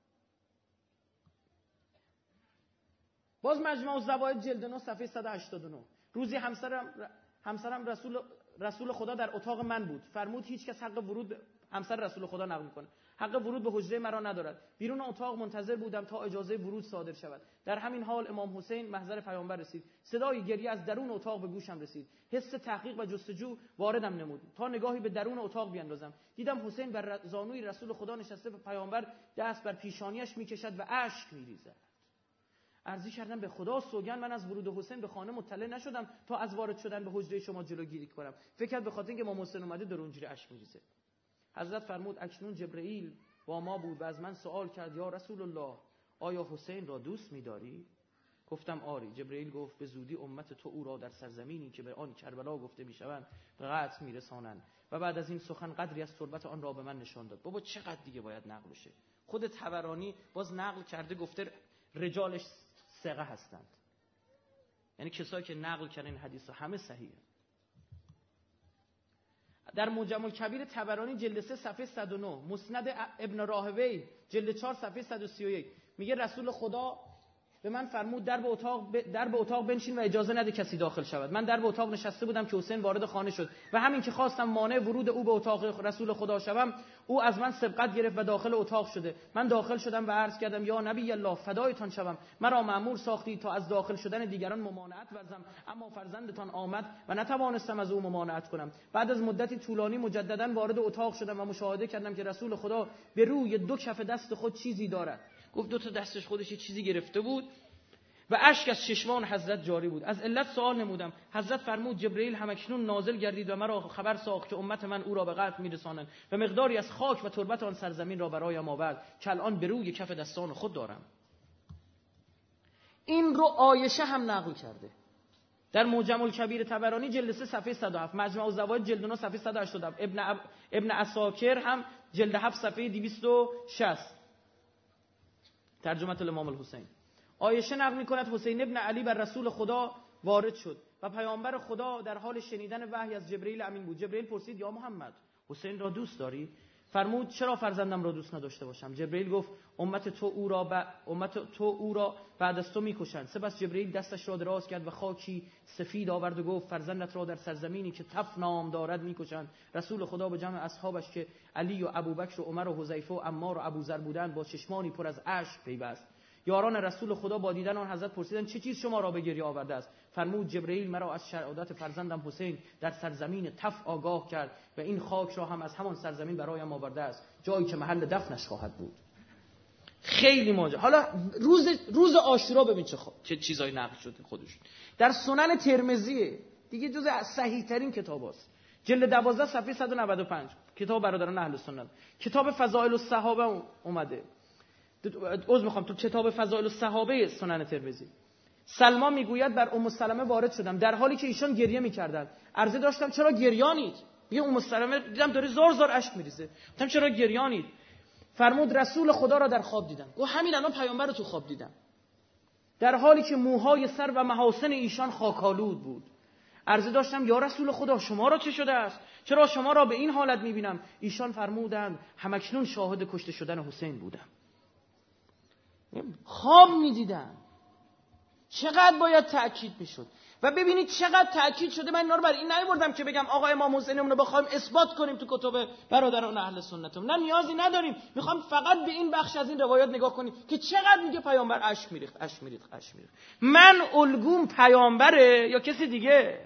باز مجمع الزوائد جلد نه صفحه صد و هشتاد و نه. روزی همسرم همسرم رسول رسول خدا در اتاق من بود. فرمود هیچ کس حق ورود به همسر رسول خدا نقل میکنه. حق ورود به حجره مرا ندارد. بیرون اتاق منتظر بودم تا اجازه ورود صادر شود. در همین حال امام حسین محضر پیامبر رسید. صدای گریه از درون اتاق به گوشم رسید. حس تحقیق و جستجو واردم نمود تا نگاهی به درون اتاق بیاندازم. دیدم حسین بر زانوی رسول خدا نشسته و پیامبر دست بر پیشانیش میکشد و اشک میریزد. عرضی کردم به خدا سوگند من از ورود حسین به خانه مطلع نشدم تا از وارد شدن به حجره شما جلوگیری کنم. فکر کرد به خاطر اینکه امام حسین اومده در اونجوری اشک میریزه. حضرت فرمود اکنون جبرئیل با ما بود و از من سوال کرد یا رسول الله آیا حسین را دوست می‌داری؟ گفتم آری. جبرئیل گفت به زودی امت تو او را در سرزمینی که به آن کربلا گفته میشوند به قتل میرسانند. و بعد از این سخن قدری از تربت آن را به من نشان داد. بابا چقدر دیگه باید نقل بشه؟ خود طبرانی باز نقل کرده، گفته رجالش ثقه هستند، یعنی کسایی که نقل کردن حدیث همه صحیحه. در معجم الکبیر طبرانی جلد سه صفحه صد و نه، مسند ابن راهوی جلد چهار صفحه صد و سی و یک میگه رسول خدا به من فرمود در به اتاق ب... در به اتاق بنشین و اجازه نده کسی داخل شود. من در به اتاق نشسته بودم که حسین وارد خانه شد و همین که خواستم مانع ورود او به اتاق رسول خدا شوم، او از من سبقت گرفت و داخل اتاق شده. من داخل شدم و عرض کردم یا نبی الله فدایتان شوم، مرا مأمور ساختی تا از داخل شدن دیگران ممانعت ورزم، اما فرزندتان آمد و نتوانستم از او ممانعت کنم. بعد از مدتی طولانی مجددا وارد اتاق شدم و مشاهده کردم که رسول خدا به روی دو کف دست خود چیزی دارد. گفت دو تا دستش خودش چیزی گرفته بود و اشک از چشمان حضرت جاری بود. از علت سوال نمودم. حضرت فرمود جبرئیل همکنون نازل گردید و مرا خبر ساخت که امت من او را به قتل میرسانند و مقداری از خاک و تربت آن سرزمین را برایم آورد که الان به روی کف دستان خود دارم. این رو عایشه هم نقل کرده در معجم الکبیر طبرانی جلد سه صفحه صد و هفت، مجمع الزوائد جلد نه صفحه صد و هشتاد و هفت، ابن اب... ابن عساکر هم جلد هفت صفحه دویست و شصت ترجمه الامام الحسین. عایشه نقل می‌کند حسین ابن علی بر رسول خدا وارد شد و پیامبر خدا در حال شنیدن وحی از جبرئیل امین بود. جبرئیل پرسید یا محمد حسین را دوست داری؟ فرمود چرا فرزندم را دوست نداشته باشم؟ جبرئیل گفت امت تو او را ب... امت تو او را بعد از تو می‌کشند. سپس جبرئیل دستش را دراز کرد و خاکی سفید آورد و گفت فرزندت را در سرزمینی که تف نام دارد می‌کشند. رسول خدا به جمع اصحابش که علی و ابوبکر و عمر و حذیفه و عمار و ابوذر بودند با چشمانی پر از اشک پیوست. یاران رسول خدا با دیدن آن حضرت پرسیدند چه چیز شما را به گریه آورده است؟ فرمود جبرئیل مرا از شهادت فرزندم حسین در سرزمین تف آگاه کرد و این خاک را هم از همان سرزمین برایم آورده است، جایی که محل دفنش خواهد بود. خیلی ماجرا. حالا روز روز عاشورا ببین چه خب چه چیزایی نقل شده خودش در سنن ترمذی دیگه، جز صحیح ترین کتاب است. جلد دوازده صفحه صد و نود و پنج کتاب برادران اهل سنت. کتاب فضائل الصحابه اومده. عذر میخوام تو کتاب فضائل الصحابه سنن ترمذی. سلمان میگوید بر ام سلمه وارد شدم در حالی که ایشان گریه میکردند. عرضه داشتم چرا گریانید؟ میگه ام سلمه دیدم داره زار زار اشک میریزه. گفتم چرا گریانید؟ فرمود رسول خدا را در خواب دیدم. گفت همین الان پیامبر رو تو خواب دیدم در حالی که موهای سر و محاسن ایشان خاکالود بود. عرضه داشتم یا رسول خدا شما را چه شده است؟ چرا شما را به این حالت میبینم؟ ایشان فرمودند همکنون شاهد کشته شدن حسین بودم. خواب میدیدن. چقدر باید تأکید میشد و ببینید چقدر تأکید شده. من اینا رو برای این نیاوردم که بگم آقا امام حسینمون رو بخوایم اثبات کنیم تو کتب برادران اهل سنتم، نه نیازی نداریم. میخوام فقط به این بخش از این روایات نگاه کنیم که چقدر میگه پیامبر اشک میریخت اشک میریخت اشک میریخت. من الگوم پیامبره یا کسی دیگه؟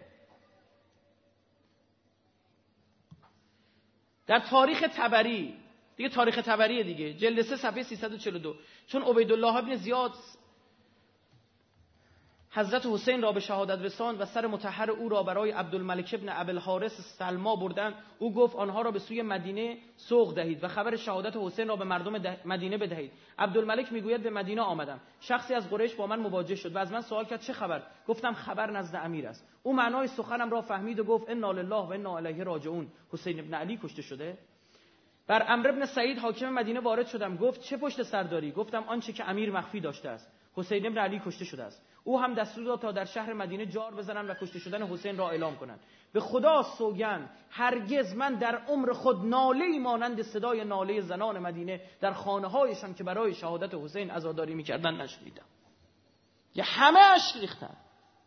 در تاریخ طبری دیگه، تاریخ طبریه دیگه، جلد سه صفحه سیصد و چهل و دو، چون عبیدالله ابن زیاد حضرت حسین را به شهادت رساند و سر مطهر او را برای عبدالملک ابن ابوالحارث سلما بردند. او گفت آنها را به سوی مدینه سوق دهید و خبر شهادت حسین را به مردم مدینه بدهید. عبدالملک میگوید به مدینه آمدم. شخصی از قریش با من مواجه شد و از من سوال کرد چه خبر؟ گفتم خبر نزد امیر است. او معنای سخنم را فهمید و گفت انا لله و انا الیه راجعون. حسین ابن علی کشته شده؟ بر عمرو ابن سعید حاکم مدینه وارد شدم. گفت چه پشت سر داری؟ گفتم آنچه که امیر مخفی داشته است. حسین ابن علی کشته شده است. او هم دستور داد تا در شهر مدینه جار بزنند و کشته شدن حسین را اعلام کنند. به خدا سوگند هرگز من در عمر خود ناله‌ای مانند صدای ناله زنان مدینه در خانه‌هایشان که برای شهادت حسین عزاداری می‌کردند نشنیدم. یه همه اشک ریختن.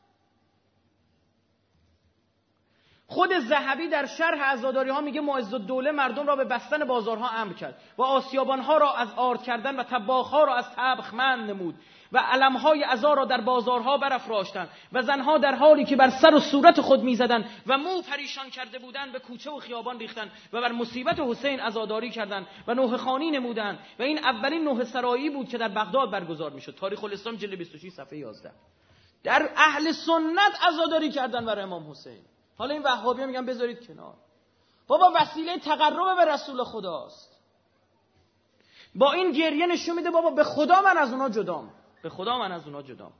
خود ذهبی در شرح عزاداری ها میگه معزالدوله مردم را به بستن بازارها امر کرد و آسیابانها را از آرد کردن و طباخها را از طبخ منع نمود و علمهای عزا را در بازارها برافراشتند و زنها در حالی که بر سر و صورت خود میزدند و مو پریشان کرده بودند به کوچه و خیابان ریختند و بر مصیبت حسین عزاداری کردند و نوحه خوانی نمودند و این اولین نوحه سرایی بود که در بغداد برگزار میشد. تاریخ الاسلام جلد بیست و شش صفحه یازده. در اهل سنت عزاداری کردند برای امام حسین. حالا این وهابی‌ها میگن بذارید کنار. بابا وسیله تقرب به رسول خداست. با این گریه نشون میده بابا به خدا من از اونا جدام. به خدا من از اونا جدام.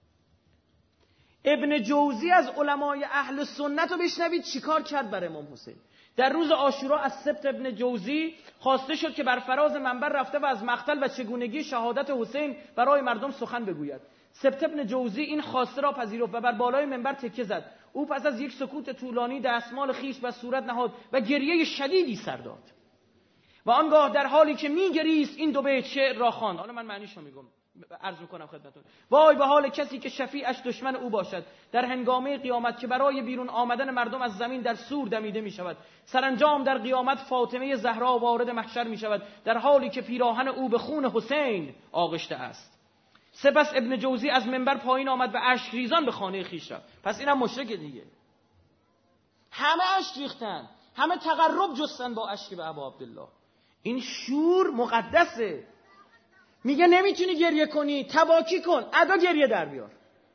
ابن جوزی از علمای اهل سنت رو بشنوید چیکار کرد برای امام حسین. در روز عاشورا از سبت ابن جوزی خواسته شد که بر فراز منبر رفته و از مقتل و چگونگی شهادت حسین برای مردم سخن بگوید. سبت ابن جوزی این خواسته را پذیرفت و بر بالای منبر تکیه زد. او پس از یک سکوت طولانی دستمال خیش بر صورت نهاد و گریه شدیدی سر داد و آنگاه در حالی که میگریست این دو بیت شعر را خواند. حالا من معنیشو میگم، عرض میکنم خدمتتون. وای به حال کسی که شفیعش دشمن او باشد در هنگامه قیامت که برای بیرون آمدن مردم از زمین در سور دمیده می شود. سرانجام در قیامت فاطمه زهرا وارد محشر می شود در حالی که پیراهن او به خون حسین آغشته است. سپس ابن جوزی از منبر پایین آمد و اشک ریزان به خانه خیش رفت. پس اینم مشرک دیگه. همه اشک ریختن، همه تقرب جستن با اشک به ابا عبدالله. این شور مقدسه. میگه نمیتونی گریه کنی، تباکی کن، ادا گریه در بیار.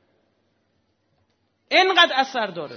اینقدر اثر داره.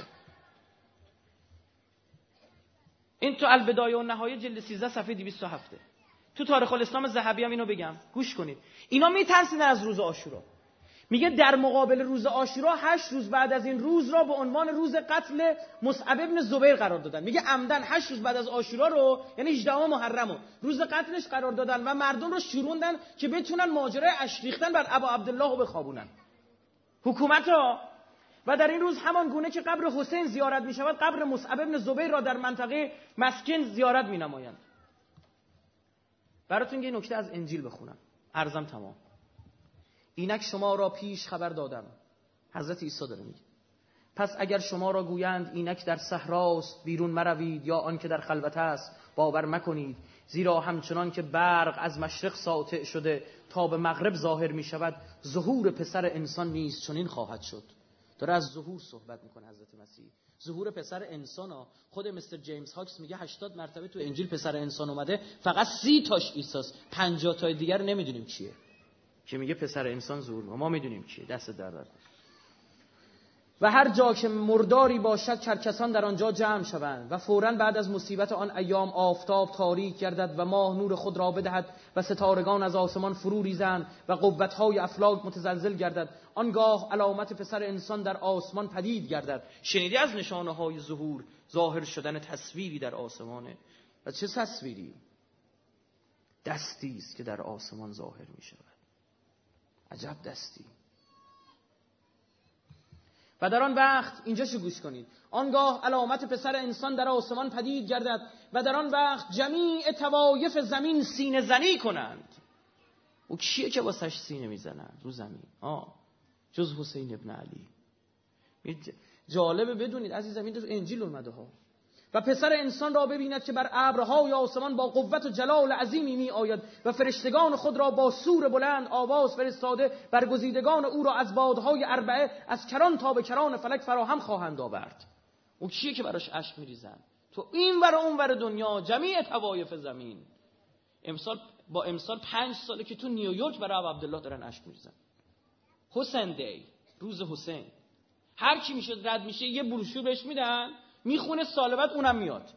این تو البدایه و نهایه جلد سیزده صفحه دویست و هفت. تو تاریخ الاسلام ذهبی هم اینو بگم، گوش کنید. اینا میترسیدن از روز عاشورا. میگه در مقابل روز عاشورا هشت روز بعد از این روز را به عنوان روز قتل مصعب ابن زبیر قرار دادن. میگه عمدن هشت روز بعد از عاشورا رو، یعنی هجدهم محرم رو روز قتلش قرار دادن و مردم رو شوروندن که بتونن ماجرای اشک ریختن بر ابا عبدالله رو بخوابونن. حکومت ها. و در این روز همان گونه که قبر حسین زیارت میشود، قبر مصعب ابن زبیر را در منطقه مسکن زیارت مینمایند. براتون یه نکته از انجیل بخونم. عرضم تمام. اینک شما را پیش خبر دادم. حضرت عیسی داره میگه. پس اگر شما را گویند اینک در صحراست بیرون مروید یا آن که در خلوت است باور مکنید، زیرا همچنان که برق از مشرق ساطع شده تا به مغرب ظاهر می شود، ظهور پسر انسان نیز چنین خواهد شد. داره از ظهور صحبت میکنه حضرت مسیح. ظهور پسر انسان ها. خود مستر جیمز هاکس میگه هشتاد مرتبه تو انجیل پسر انسان اومده، فقط سی تاش عیساست، پنجاه تای دیگر نمیدونیم چیه که میگه پسر انسان ظهور. ما میدونیم چیه. دست در در. و هر جا که مرداری باشد کرکسان در آنجا جمع شوند و فوراً بعد از مصیبت آن ایام آفتاب تاریک گردد و ماه نور خود را بدهد و ستارگان از آسمان فرو ریزند و قوت‌های افلاک متزلزل گردد. آنگاه علامت پسر انسان در آسمان پدید گردد. شنیدی از نشانه‌های ظهور ظاهر شدن تصویری در آسمانه. و چه تصویری؟ دستی است که در آسمان ظاهر می شود. عجب دستی. و در آن وقت اینجا شو گوش کنید. آنگاه علامت پسر انسان در آسمان پدید گردد و در آن وقت جمیع طوایف زمین سینه زنی کنند. او کیه که واسش سینه میزنند رو زمین؟ آه جز حسین ابن علی. جالبه بدونید عزیزم، این تو انجیل اومده ها. و پسر انسان را ببیند که بر ابرهای آسمان با قوت و جلال عظیمی می آید و فرشتگان خود را با سور بلند آواز فرستاده برگزیدگان او را از بادهای اربعه از کران تا به کران فلک فراهم خواهند آورد. اون کیه که براش اشک میریزن؟ تو این ور اون ور دنیا جمیع طوایف زمین. امسال با امسال پنج ساله که تو نیویورک برای ابو عبدالله دارن اشک میریزن. حسین دی روز حسین هر کی میشه رد میشه یه بروشور بهش میدن، میخونه، سال بعد اونم میاد.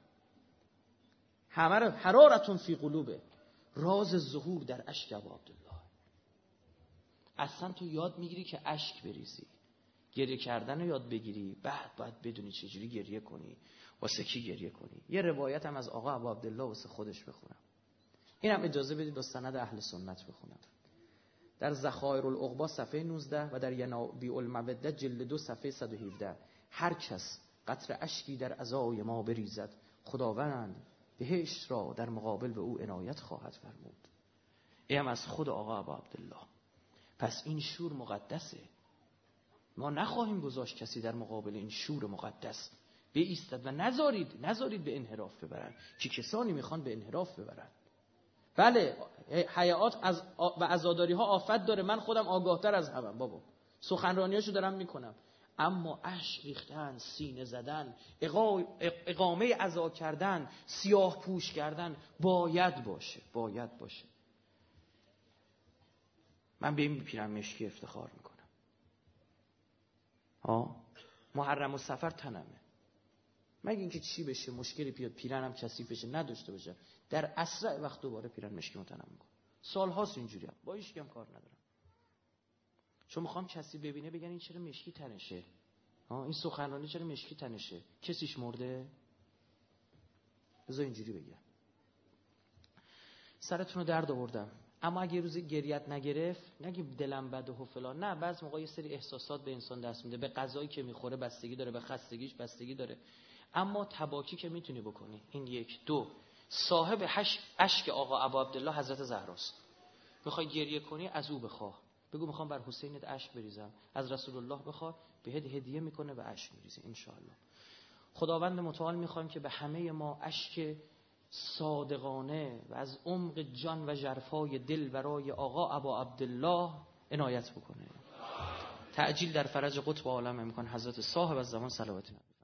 همه رو حرارتون فی قلوبه، راز ظهور در اشک ابا عبدالله. اصلا تو یاد میگیری که اشک بریزی، گریه کردن رو یاد بگیری، بعد باید بدونی چجوری گریه کنی، واسه کی گریه کنی. یه روایت هم از آقا ابا عبدالله واسه خودش بخونم، اینم اجازه بدید با سند اهل سنت بخونم. در ذخایر العقبا صفحه نوزده و در ینابیع المودة جلد دو صفحه صد و هفده. هر کس قطره اشکی در عزای ما بریزد، خداوند بهشت را در مقابل به او عنایت خواهد فرمود. این هم از خود آقا ابا عبدالله. پس این شور مقدسه، ما نخواهیم گذاشت کسی در مقابل این شور مقدس بایستد و نذارید نذارید به انحراف ببرن که کسانی میخوان به انحراف ببرن. بله حیات از و عزاداری ها آفت داره، من خودم آگاهتر از همم بابا، سخنرانیاشو دارم میکنم، اما اشک ریختن، سینه زدن، اقامه عزا کردن، سیاه پوش کردن باید باشه، باید باشه. من به این پیرن مشکی افتخار میکنم. ها محرم و سفر تنمه، مگه اینکه چی بشه، مشکلی بیاد پیرنم کثیف بشه نداشته باشه، در اسرع وقت دوباره پیرن مشکی متنم میکنم. سال هاست اینجوریم، با هیچ کم کار ندارم، چون میخوام کسی ببینه بگن این چرا مشکی تنشه، ها این سخنرانی چرا مشکی تنشه، کسیش مرده؟ بذار اینجوری بگم. سرتون رو درد آوردم، اما اگه روزی گریت نگرفت نگی دلم بده و فلان، نه، بعضی موقع یه سری احساسات به انسان دست میده، به غذایی که میخوره بستگی داره، به خستگیش بستگی داره، اما تباکی که میتونی بکنی. این یک. دو، صاحب اشک آقا ابا عبدالله حضرت زهراست، میخوای گریه کنی از او بخواه، بگو میخوام بر حسینت اشک بریزم، از رسول الله بخواه، بهت هدیه میکنه و اشک میریزه ان شاء الله. خداوند متعال میخوایم که به همه ما اشک صادقانه و از عمق جان و ژرفای دل برای آقا ابا عبدالله عنایت بکنه. تعجیل در فرج قطب عالم امکان حضرت صاحب الزمان صلوات